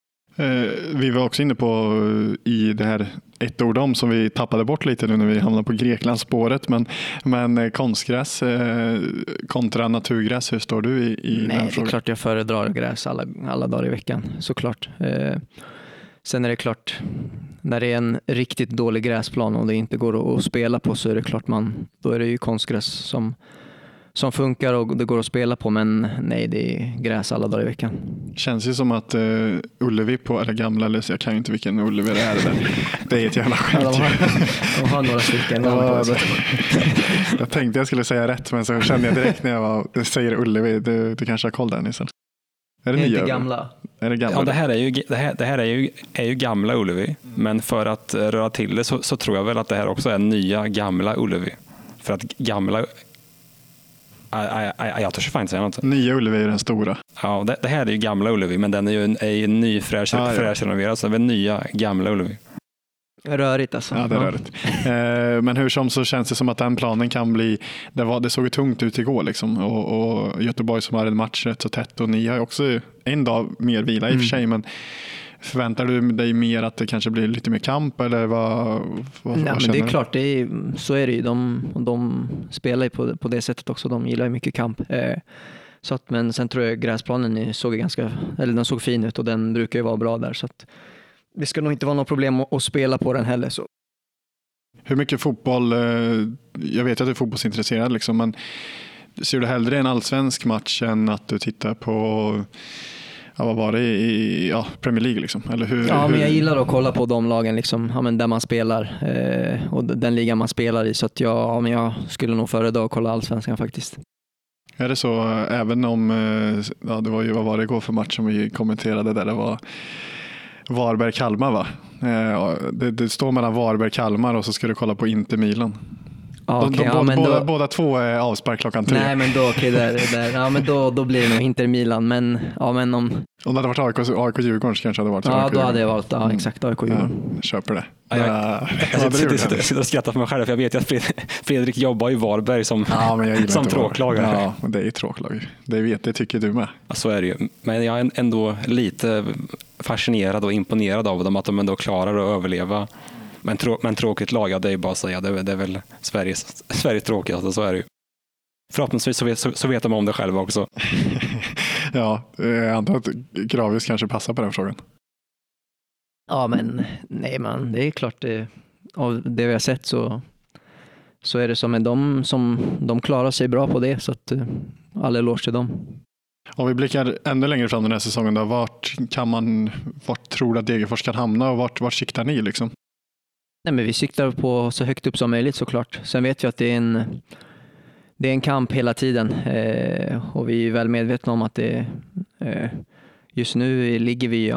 Vi var också inne på i det här ett ord om som vi tappade bort lite nu när vi hamnade på Greklandsspåret, men konstgräs kontra naturgräs, hur står du i Nej, den frågan? det är klart jag föredrar gräs alla dagar i veckan, såklart. Sen är det klart, när det är en riktigt dålig gräsplan och det inte går att spela på så är det klart då är det ju konstgräs som funkar och det går att spela på, men nej, det är gräs alla dagar i veckan. Känns ju som att Ullevi eller gamla, eller jag kan ju inte vilken Ullevi det är. Det är ett jävla skit. De har några stycken. Jag tänkte jag skulle säga rätt, men så kände jag direkt när jag säger Ullevi, du kanske har koll där, Nilsson. Är det inte gamla? Är det gamla? Ja, det här är ju gamla Ullevi, men för att röra till det så tror jag väl att det här också är nya gamla Ullevi. För att gamla jag törs fan inte säga något. Nya Ullevi är den stora. Ja, det här är ju gamla Ullevi, men den är ju ny fräsch renoverad, så det är nya gamla Ullevi. Rörigt alltså. Ja, det är rörigt. Men hur som så känns det som att den planen kan bli, det såg ju tungt ut igår liksom. Och Göteborg som har en match rätt så tätt, och ni har ju också en dag mer vila i och för sig, men förväntar du dig mer att det kanske blir lite mer kamp, eller vad men det är klart, så är det ju. De spelar ju på det sättet också. De gillar ju mycket kamp. Så att, men sen tror jag gräsplanen såg fin ut, och den brukar ju vara bra där, så att det ska nog inte vara något problem att spela på den heller. Så. Hur mycket fotboll, jag vet att du är fotbollsintresserad liksom, men ser du hellre en allsvensk match än att du tittar på vad var det i Premier League liksom? Eller hur, men jag gillar att kolla på de lagen liksom, där man spelar och den ligan man spelar i, så att jag skulle nog föredra att kolla allsvenskan faktiskt. Är det så, även om det var ju, vad var det igår för match som vi kommenterade där det var Varberg-Kalmar, va? Det står mellan Varberg-Kalmar och så ska du kolla på Inter Milan. Båda två är avspark klockan 3. Nej, men då blir det nog Inter Milan, men om det hade varit AIK Djurgården så kanske hade varit AIK. Då hade jag valt exakt AIK Djurgården. Köper det. Jag sitter och skrattar för mig själv, för jag vet ju att Fredrik jobbar i Varberg som tråklagare. Ja, men det är ju tråklag. Det tycker du med. Ja, så är det ju. Men jag är ändå lite fascinerad och imponerad av dem, att de ändå klarar att överleva. Men tråkigt lag, det är bara att säga. Det är väl Sveriges tråkigaste, så är det ju. Förhoppningsvis så vet de om det själva också. Ja, jag antar att Gravius kanske passar på den frågan. Ja, men nej man, det är klart av det vi har sett så är det som med dem som de klarar sig bra på det, så att alla eloge till dem. Om vi blickar ännu längre fram den här säsongen då, vart tror du att Degerfors kan hamna, och vart siktar ni liksom? Nej, men vi siktar på så högt upp som möjligt såklart. Sen vet vi att det är en kamp hela tiden, och vi är väl medvetna om att just nu ligger vi,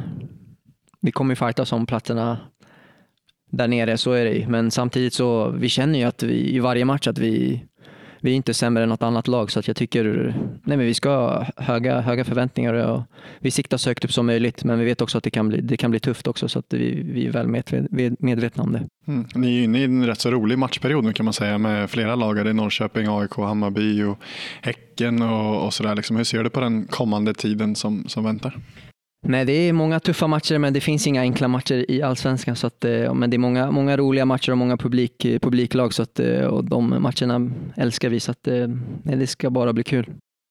vi kommer ju fightas om platserna där nere, så är det. Men samtidigt så vi känner ju att vi i varje match att vi är inte sämre än något annat lag, så att jag tycker vi ska ha höga förväntningar, och vi siktar så högt upp som möjligt, men vi vet också att det kan bli tufft också, så att vi är väl medvetna om det. Ni är ju inne i en rätt så rolig matchperiod nu, kan man säga, med flera lag i Norrköping, AIK, Hammarby och Häcken och sådär liksom. Hur ser du på den kommande tiden som väntar? Nej, det är många tuffa matcher, men det finns inga enkla matcher i Allsvenskan, så att, men det är många roliga matcher och många publiklag, så att, och de matcherna älskar vi, så att det ska bara bli kul.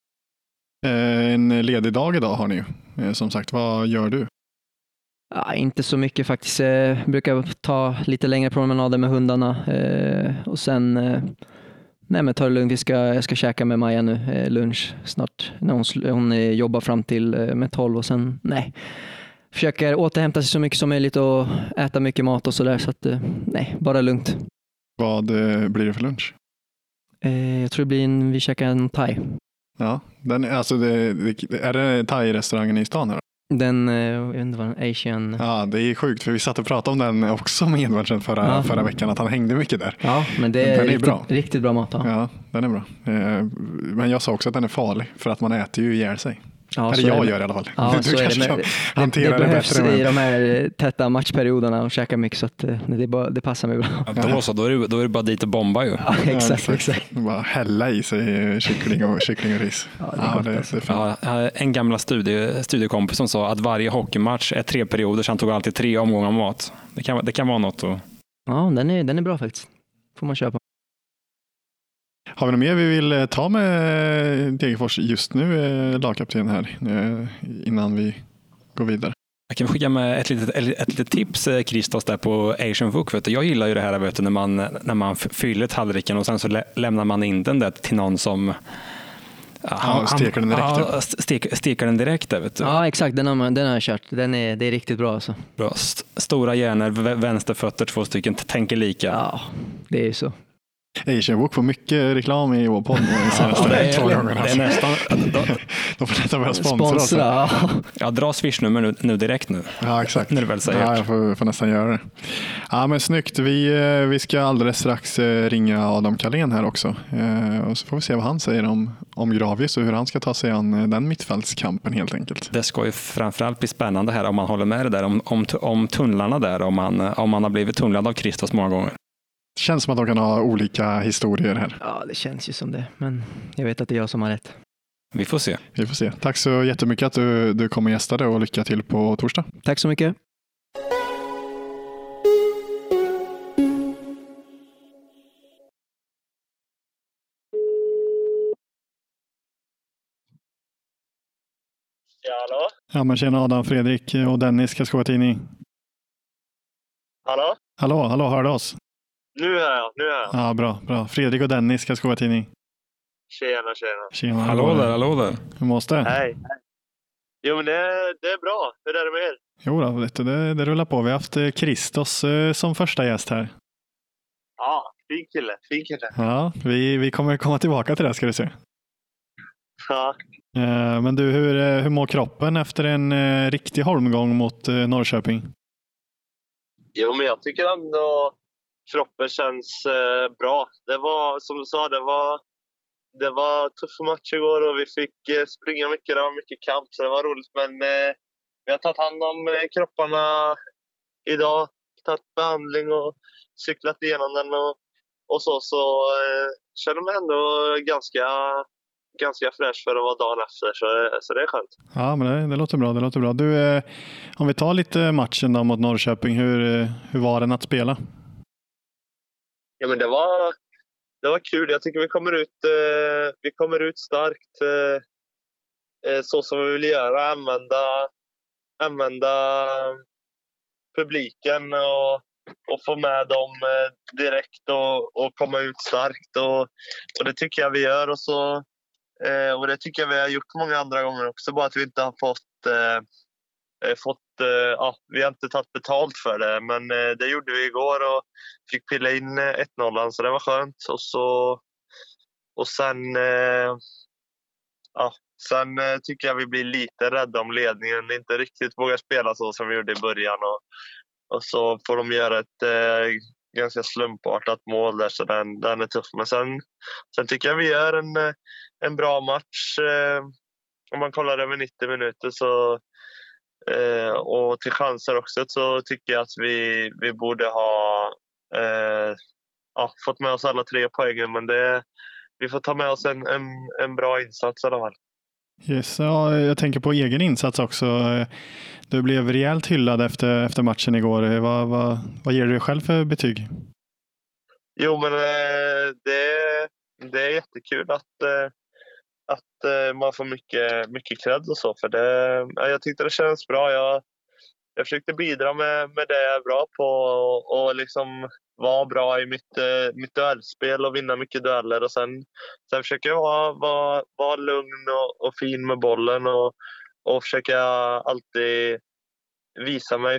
En ledig dag idag har ni ju. Som sagt, vad gör du? Ja, inte så mycket faktiskt. Brukar ta lite längre promenader med hundarna, och sen ta det lugnt. Jag ska käka med Maja nu lunch snart. Hon jobbar fram till med 12, och sen försöker återhämta sig så mycket som möjligt och äta mycket mat och sådär, så att bara lugnt. Vad blir det för lunch? Jag tror vi käkar en thai. Ja, är det thai-restaurangen i stan här? Den, jag vet inte vad den, Asian. Ja, det är sjukt, för vi satt och pratade om den också med Edvardsen förra veckan, att han hängde mycket där. Ja, men det är riktigt bra mat. Ja, den är bra. Men jag sa också att den är farlig, för att man äter ju ihjäl sig. Ja, eller jag gör i alla fall. Ja, du kanske kan hantera det bättre. Det behövs i de här täta matchperioderna och käka mycket, så att det passar mig bra. Ja, då är det bara dit och bomba ju. Ja, exakt. Bara hälla i sig kyckling och ris. Ja, det är en gamla studiekompis som sa att varje hockeymatch är 3 perioder, så han tog alltid 3 omgångar mat. Det kan vara något. Ja, den är bra faktiskt. Får man köpa. Har vi något mer vi vill ta med Degerfors just nu, lagkapten här, innan vi går vidare? Jag kan skicka med ett litet tips, Christos, där på Asian Book. Jag gillar ju det här, när man fyller tallriken och sen så lämnar man in den där till någon som steker den direkt. Steker den direkt där, vet du. Ja, exakt. Den har jag kört. Det är riktigt bra alltså. Bra. Stora hjärnor, vänsterfötter, 2 stycken, tänker lika. Ja, det är så. Asian-bok får mycket reklam i vår podd. Det är nästan... De får nästan börja sponsra oss. Ja, dra Swish-nummer nu direkt nu. Ja, exakt. När du väl säger jag får nästan göra det. Ja, men snyggt. Vi ska alldeles strax ringa Adam Carlén här också. Och så får vi se vad han säger om Gravius och hur han ska ta sig an den mittfältskampen helt enkelt. Det ska ju framförallt bli spännande här om man håller med det där. Om tunnlarna där. Om man har blivit tunnlad av Christos många gånger. Det känns som att de kan ha olika historier här. Ja, det känns ju som det. Men jag vet att det är jag som har rätt. Vi får se. Vi får se. Tack så jättemycket att du kom och gästade och lycka till på torsdag. Tack så mycket. Ja, hallå? Ja, men tjena Adam, Fredrik och Dennis, Karlskoga Tidning. Hallå? Hallå, hör du oss? Nu är jag. Ja, bra. Fredrik och Dennis, Karlskoga Tidning. Tjena. Hallå där. Hur måste det? Hej. Jo, men det är bra. Hur är det med er? Jo då, vet du, det rullar på. Vi har haft Christos som första gäst här. Ja, fin kille. Ja, vi kommer komma tillbaka till det, ska du se. Ja. Men du, hur mår kroppen efter en riktig holmgång mot Norrköping? Jo, men jag tycker ändå kroppen känns bra. Det var, som du sa, det var tuff match igår och vi fick springa mycket. Det var mycket kamp, så det var roligt. Men vi har tagit hand om kropparna idag. Tagit behandling och cyklat igenom den och så känner mig ändå ganska fräsch för att vara dagen efter, så det är skönt. Ja, men det låter bra. Du, om vi tar lite matchen då mot Norrköping, hur var den att spela? Ja, men det var kul. Jag tycker vi kommer ut starkt så som vi vill göra. Använda publiken och få med dem direkt och komma ut starkt. Och det tycker jag vi gör. Och det tycker jag vi har gjort många andra gånger också. Bara att vi inte har vi har inte tagit betalt för det. Men det gjorde vi igår och fick pilla in 1-0, så det var skönt. Och sen tycker jag vi blir lite rädda om ledningen. Inte riktigt vågar spela så som vi gjorde i början. Och så får de göra ett ganska slumpartat mål där, så den är tuff. Men sen tycker jag vi gör en bra match. Om man kollar över 90 minuter och till chanser också, så tycker jag att vi borde ha fått med oss alla 3 poängen. Men vi får ta med oss en bra insats i alla fall. Yes, ja, jag tänker på egen insats också. Du blev rejält hyllad efter matchen igår. Vad ger du själv för betyg? Jo, men det är jättekul att man får mycket cred och så. För jag tyckte det känns bra. Jag försökte bidra med det jag är bra på och liksom vara bra i mitt duellspel och vinna mycket dueller. Och sen försöker jag vara lugn och fin med bollen och försöka alltid visa mig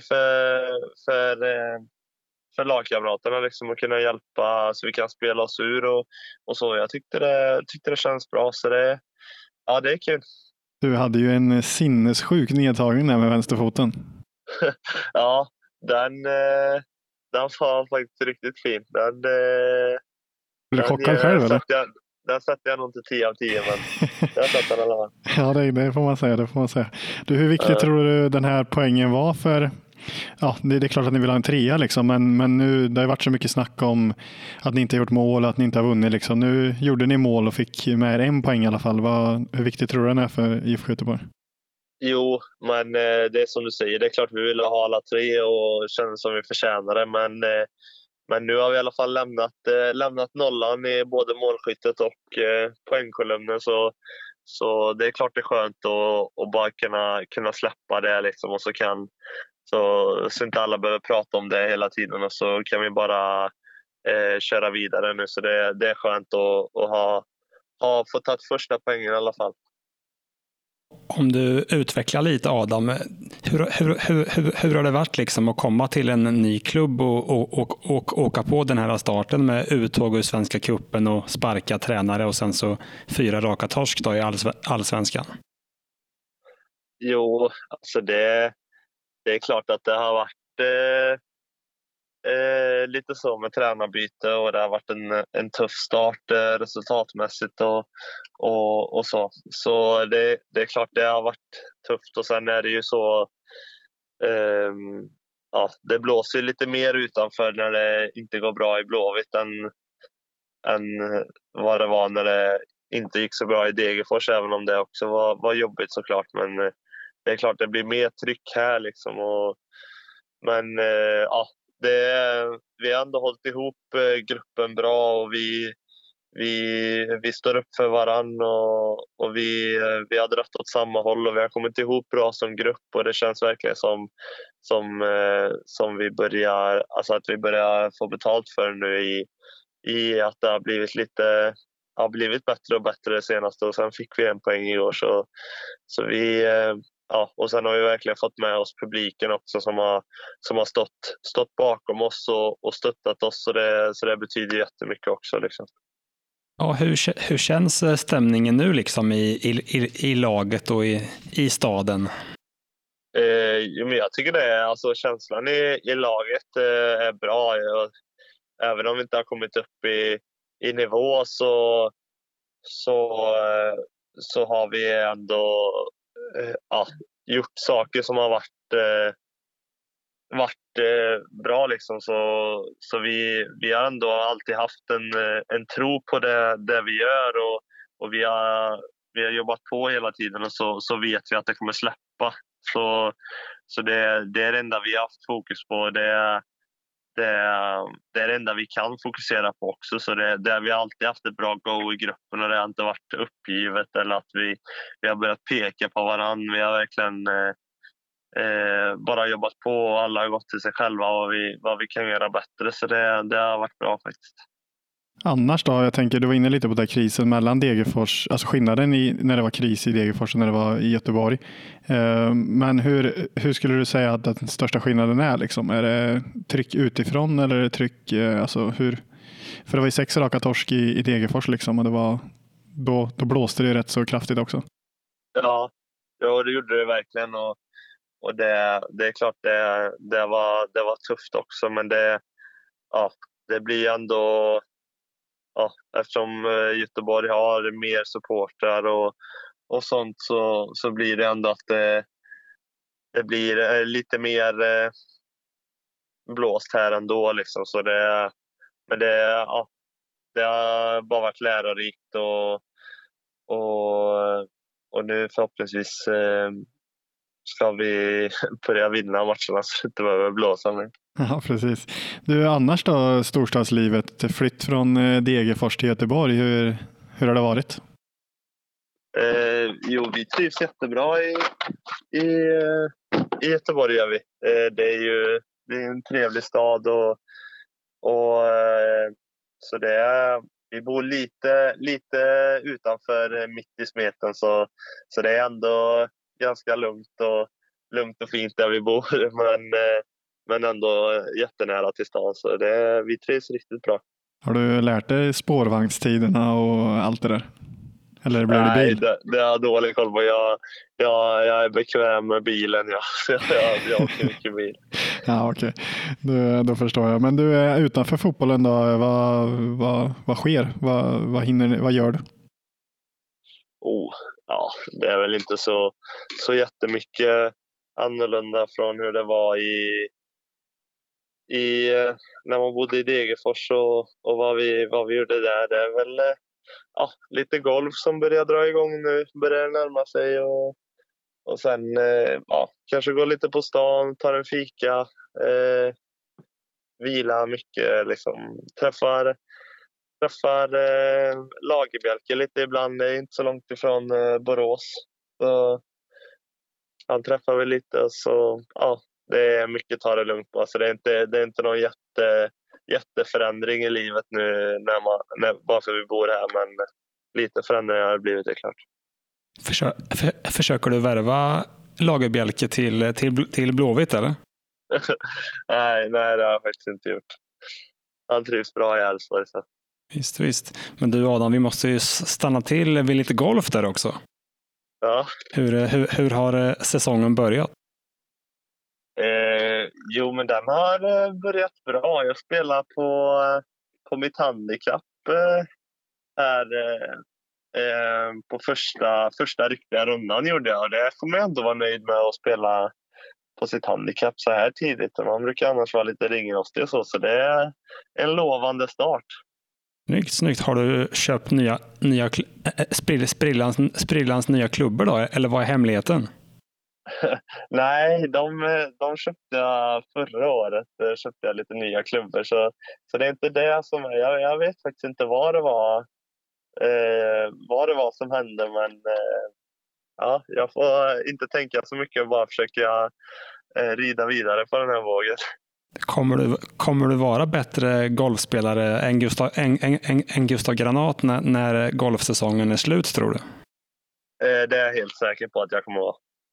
för lagkamraterna liksom, och kunna hjälpa så vi kan spela oss ur och så. Jag tyckte det känns bra, så det är kul. Du hade ju en sinnessjuk nedtagning där med vänsterfoten. Ja, den var faktiskt riktigt fin. Blev du chockad själv eller? Den satte jag nog inte 10 av 10, men jag satte den i alla fall. Ja, det får man säga. Du, hur viktigt tror du den här poängen var för... Ja, det är klart att ni vill ha en 3 liksom, men nu det har varit så mycket snack om att ni inte har gjort mål och att ni inte har vunnit liksom. Nu gjorde ni mål och fick med er 1 poäng i alla fall. Hur viktigt tror du den är för IFK Göteborg? Jo, men det är som du säger. Det är klart vi vill ha alla 3 och känner som vi förtjänar det. Men nu har vi i alla fall lämnat nollan i både målskyttet och poängkolumnen. Så det är klart det är skönt att bara kunna släppa det liksom, och så inte alla behöver prata om det hela tiden, och så kan vi bara köra vidare nu. Så det är skönt att ha fått ta första poängen i alla fall. Om du utvecklar lite, Adam, hur har det varit liksom att komma till en ny klubb och åka på den här starten med uttåg ur Svenska cupen och sparka tränare och sen så 4 raka torsk då i allsvenskan? Jo, alltså det är klart att det har varit lite så med tränarbyte och det har varit en tuff start resultatmässigt och så. Så det är klart det har varit tufft och sen är det ju så ja, det blåser lite mer utanför när det inte går bra i Blåvitt än vad det var när det inte gick så bra i Degerfors, även om det också var jobbigt såklart. Men det är klart det blir mer tryck här liksom. Men ja, vi har ändå hållit ihop gruppen bra och vi står upp för varann och vi har dratt åt samma håll och vi har kommit ihop bra som grupp och det känns verkligen som vi börjar, alltså att vi börjar få betalt för nu i att det har blivit bättre och bättre det senaste och sen fick vi en poäng i år så vi ja, och sen har vi verkligen fått med oss publiken också som har stått bakom oss och stöttat oss så det betyder jättemycket också liksom. Ja, hur känns stämningen nu liksom i laget och i staden? Men jag tycker det är, alltså känslan i laget är bra. Även om vi inte har kommit upp i nivå så har vi ändå gjort saker som har varit bra liksom. Så vi har ändå alltid haft en tro på det vi gör och vi har jobbat på hela tiden och så vet vi att det kommer släppa. Så det är det enda vi har haft fokus på. Det är det enda vi kan fokusera på också. Så det har vi alltid haft ett bra go i gruppen och det har inte varit uppgivet eller att vi har börjat peka på varandra. Vi har verkligen bara jobbat på och alla har gått till sig själva och vad vi kan göra bättre. Så det har varit bra faktiskt. Annars då, jag tänker du var inne lite på den krisen mellan Degerfors, alltså skillnaden när det var kris i Degerfors och när det var i Göteborg. Men hur skulle du säga att den största skillnaden är liksom? Är det tryck utifrån eller är det tryck, alltså hur? För det var ju 6 raka torsk i Degerfors liksom och det var, då blåste det ju rätt så kraftigt också. Ja, det gjorde det verkligen och det är klart det var tufft också men det blir ändå eftersom Göteborg har mer supportrar och sånt så blir det ändå att det blir lite mer blåst här ändå liksom så men det har bara varit lärorikt och nu förhoppningsvis ska vi börja vinna matcherna så det inte behöver blåsa nu. Ja, precis. Du, annars då, storstadslivet, flytt från Degerfors till Göteborg, hur har det varit? Jo, vi trivs jättebra i Göteborg gör vi. Det är en trevlig stad och så vi bor lite utanför mitt i smeten så det är ändå ganska lugnt och fint där vi bor men ändå jättenära till stan så vi trivs riktigt bra. Har du lärt dig spårvagnstiderna och allt det där? Eller blev det bil? Nej, det har jag dålig koll på. Jag är bekväm med bilen. Så jag åker mycket bil. Ja, okej. Då förstår jag. Men du är utanför fotbollen då. Vad sker? Vad gör du? Ja, det är väl inte så jättemycket annorlunda från hur det var när man bodde i Degerfors och vad vi gjorde där. Det är väl lite golf som börjar dra igång nu, börjar närma sig och sen kanske gå lite på stan, ta en fika, vila mycket liksom, träffar Lagerbjälke lite ibland, det är inte så långt ifrån Borås. Så han träffar väl lite och så det är mycket ta det lugnt på. Så det är inte någon jätteförändring i livet nu bara för vi bor här, men lite förändringar har det blivit, det är klart. Försöker du värva Lagerbielke till Blåvitt eller? nej, det har jag faktiskt inte gjort. Han trivs bra i Elfsborg. Visst. Men du Adam, vi måste ju stanna till vid lite golf där också. Ja. Hur har säsongen börjat? Jo, men den har börjat bra. Jag spelar på mitt handikapp här på första riktiga rundan gjorde jag. Det får man ändå vara nöjd med att spela på sitt handikapp så här tidigt. Man brukar annars vara lite ringrostig och så det är en lovande start. Snyggt. Har du köpt sprillans nya klubbor då? Eller vad är hemligheten? Nej, de köpte jag förra året. Köpte jag lite nya klubbor. Så det är inte det som är. Jag vet faktiskt inte vad det var som hände. Men ja, jag får inte tänka så mycket och bara försöka rida vidare på den här vågen. Kommer du vara bättre golfspelare än Gustav Granat när golfsäsongen är slut, tror du? Det är jag helt säker på att jag kommer vara.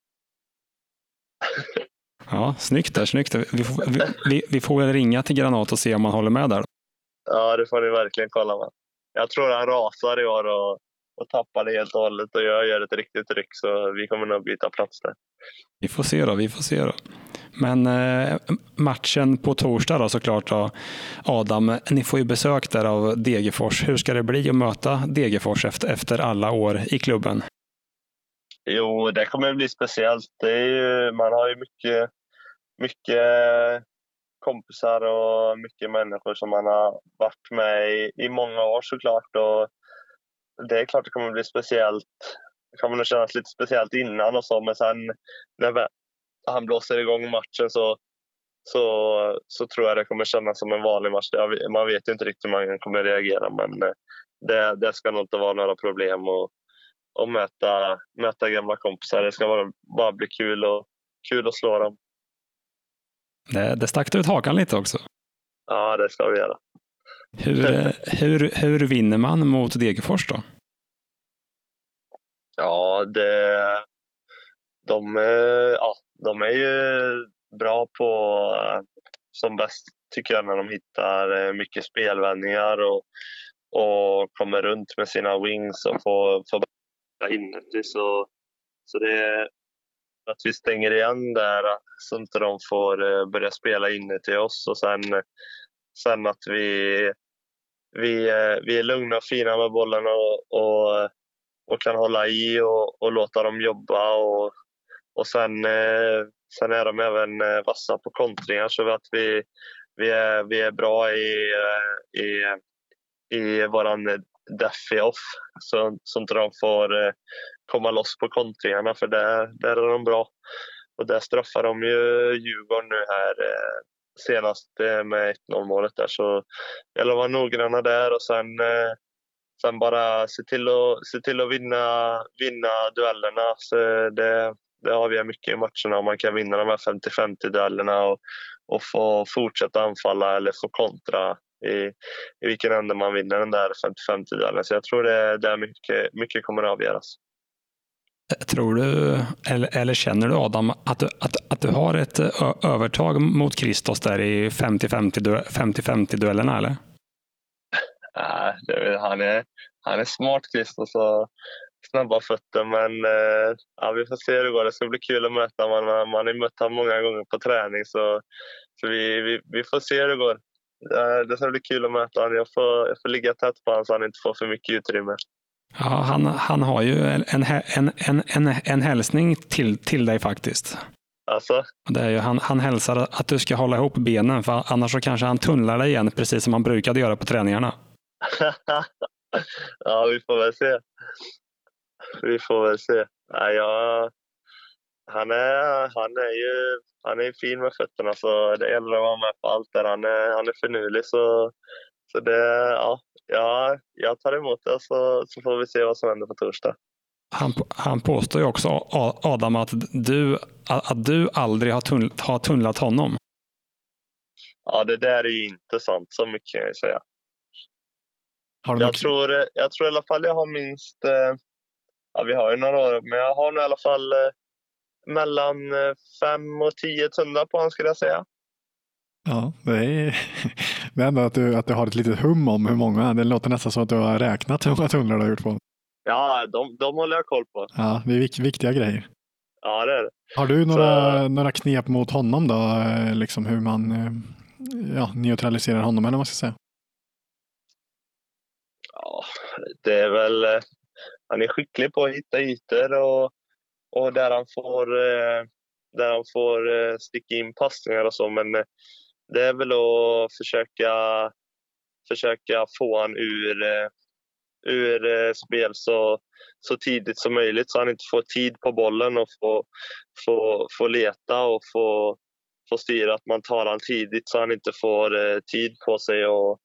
Ja, snyggt där. Vi får väl ringa till Granat och se om man håller med där. Ja, det får ni verkligen kolla med. Jag tror han rasar i år och tappar det helt och hållet och jag gör ett riktigt ryck så vi kommer nog byta plats där. Vi får se då. Men matchen på torsdag då såklart då, Adam, ni får ju besök där av Degerfors. Hur ska det bli att möta Degerfors efter alla år i klubben? Jo, det kommer att bli speciellt. Man har ju mycket kompisar och mycket människor som man har varit med i många år såklart. Och det är klart det kommer att bli speciellt. Det kommer nog kännas lite speciellt innan och så, men sen när han blåser igång matchen så tror jag det kommer kännas som en vanlig match. Man vet ju inte riktigt hur man kommer reagera, men det ska nog inte vara några problem och möta gamla kompisar. Det ska bara bli kul att slå dem. Det stack ut hakan lite också. Ja, det ska vi göra. Hur vinner man mot Degerfors då? Ja, de är ju bra på som bäst tycker jag när de hittar mycket spelvändningar och kommer runt med sina wings och får inuti så det är att vi stänger igen där så inte de får börja spela inuti oss och sen att vi är lugna och fina med bollen och kan hålla i och låta dem jobba och sen är de även vassa på kontringar så att vi är bra i våran def off så inte de får komma loss på kontringarna för där är de bra och där straffar de ju Djurgården nu här senast med 1-0 målet där så gäller att vara noggranna där och sen bara se till att vinna duellerna så det har vi mycket i matcherna om man kan vinna de här 50-50 duellerna och få fortsätta anfalla eller få kontra i vilken ände man vinner den där 50-50 duellen. Så jag tror det är mycket kommer att avgöras. Tror du, eller känner du Adam, att du har ett övertag mot Christos där i 50-50 duellerna eller? Han är smart Christos och snabba fötter men vi får se hur det går. Det ska bli kul att möta man har mött honom många gånger på träning så vi får se hur det går. Det ska bli kul att möta honom. Jag får ligga tätt på honom så han inte får för mycket utrymme. Ja, han har ju en hälsning till dig faktiskt. Alltså? Det är ju, han hälsar att du ska hålla ihop benen för annars så kanske han tunnlar dig igen precis som han brukade göra på träningarna. Ja, vi får väl se. Han är fin med fötterna så det gäller att vara med på allt där. Han är finurlig så det, jag tar emot det så får vi se vad som händer på torsdag. Han påstår ju också, Adam, att du aldrig har tunnlat honom. Ja, det där är ju inte sant, så mycket kan jag säga. Jag tror i alla fall jag har vi har ju några år, men jag har nog i alla fall mellan 5 och 10 tunnlar på han, skulle jag säga. Ja, det är ändå att du har ett litet hum om hur många. Det låter nästan som att du har räknat hur många tunnlar du har gjort på. Ja, de håller jag koll på. Ja, det är viktiga grejer. Ja, det är det. Har du några knep mot honom då? Liksom hur man neutraliserar honom, eller vad man ska säga? Ja, det är väl... Han är skicklig på att hitta ytor och där han får sticka in passningar och så. Men det är väl att försöka få han ur spel så tidigt som möjligt, så han inte får tid på bollen och får leta och få styra, att man tar han tidigt så han inte får tid på sig och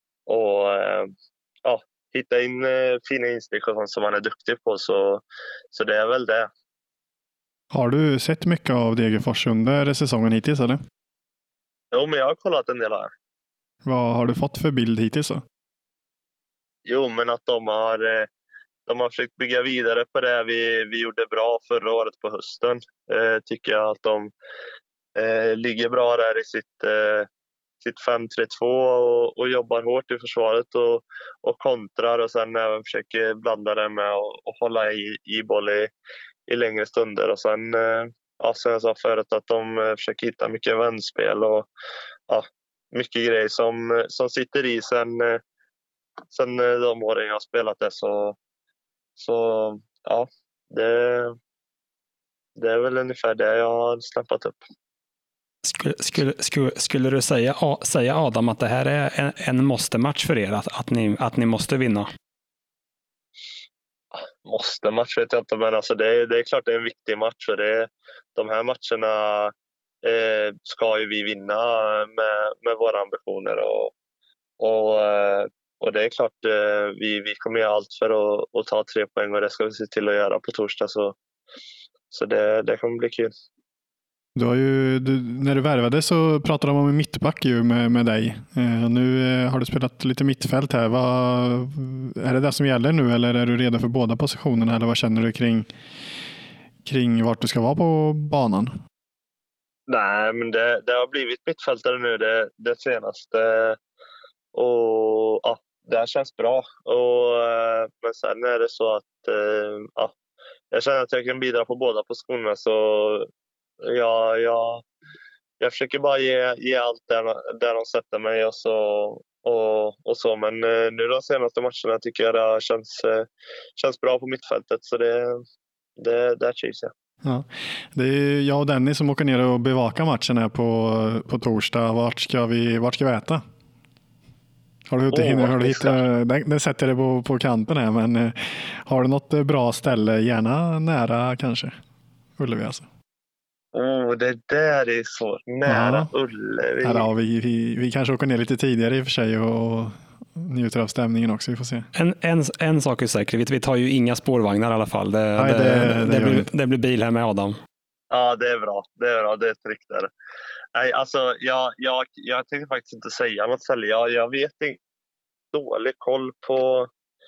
hitta in fina instick som han är duktig på, så det är väl det. Har du sett mycket av Degerfors under säsongen hittills, eller? Jo, men jag har kollat en del här. Vad har du fått för bild hittills då? Jo, men att de har försökt bygga vidare på det vi gjorde bra förra året på hösten. Tycker jag att de ligger bra där i sitt 5-3-2 och jobbar hårt i försvaret och kontrar, och sen även försöker blanda det med och hålla i boll i längre stunder. Och sen, som jag sa förut, att de försöker hitta mycket vänspel och mycket grejer som sitter i sen de åren jag har spelat det. Så det är väl ungefär det jag har snappat upp. Skulle du säga Adam att det här är en måste-match för er, att ni måste vinna? Måste-match vet jag inte, men alltså det är klart det är en viktig match, och de här matcherna ska ju vi vinna med våra ambitioner och det är klart vi kommer göra allt för att ta 3 poäng, och det ska vi se till att göra på torsdag, så det kommer bli kul. När du värvade så pratade de om en mittback med dig. Nu har du spelat lite mittfält här. Är det som gäller nu, eller är du redo för båda positionerna, eller vad känner du kring vart du ska vara på banan? Nej, men det har blivit mittfältare nu det senaste, och det här känns bra. Men sen är det så att jag känner att jag kan bidra på båda positionerna, så jag försöker bara ge allt där de sätter mig och så. Men nu de senaste matcherna tycker jag det känns bra på mittfältet, så där trivs jag. Ja. Det är jag och Dennis som åker ner och bevakar matchen här på torsdag. Vart ska vi äta? Det sätter jag det på kanten här, men har du något bra ställe, gärna nära kanske Ullevi alltså? Det där är så nära Ullevi. Ja, vi kanske åker ner lite tidigare i och för sig och njuter av stämningen också, vi får se. En sak är säker, vi tar ju inga spårvagnar i alla fall. Det blir bil här med Adam. Ja, det är bra. Det är tryggt där. Nej, alltså jag tänkte faktiskt inte säga något ställe. Jag vet inte, dålig koll på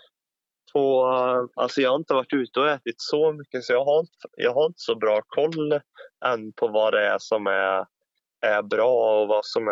alltså jag har inte varit ute och ätit så mycket, så jag har inte så bra koll än på vad det är som är bra och vad som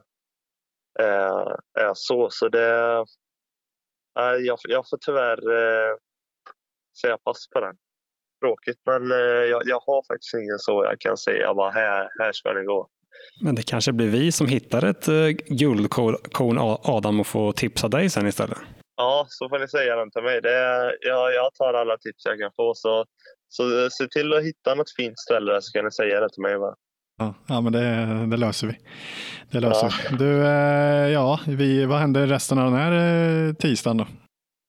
är så det jag får tyvärr säga pass på den. Tråkigt, men jag har faktiskt ingen så jag kan säga bara här ska det gå. Men det kanske blir vi som hittar ett guldkorn Adam och får tipsa dig sen istället. Ja, så får ni säga den till mig. Jag tar alla tips jag kan få, så se till att hitta något fint ställe så kan ni säga det till mig. Va? Ja, men det löser vi. Du, vad händer resten av den här tisdagen då?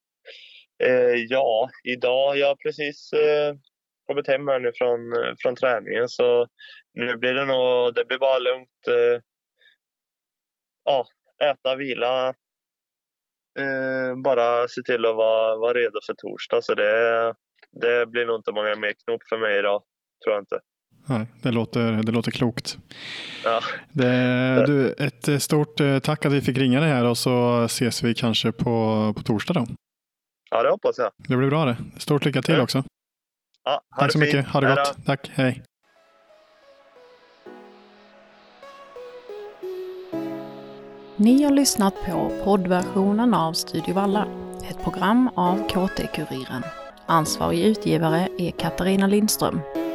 Idag jag har precis kommit hem här nu från träningen, så nu blir det blir bara lugnt. Äta, vila, bara se till att vara redo för torsdag, så det blir nog inte många mer knop för mig idag, tror jag inte. Nej, det låter klokt. Ja. Du, ett stort tack att vi fick ringa dig här, och så ses vi kanske på torsdag då. Ja, det hoppas jag. Det blir bra det. Stort lycka till också. Ja, tack så mycket. Ha det gott. Tack. Hej. Ni har lyssnat på poddversionen av Studio Valla, ett program av KT-Kuriren. Ansvarig utgivare är Katarina Lindström.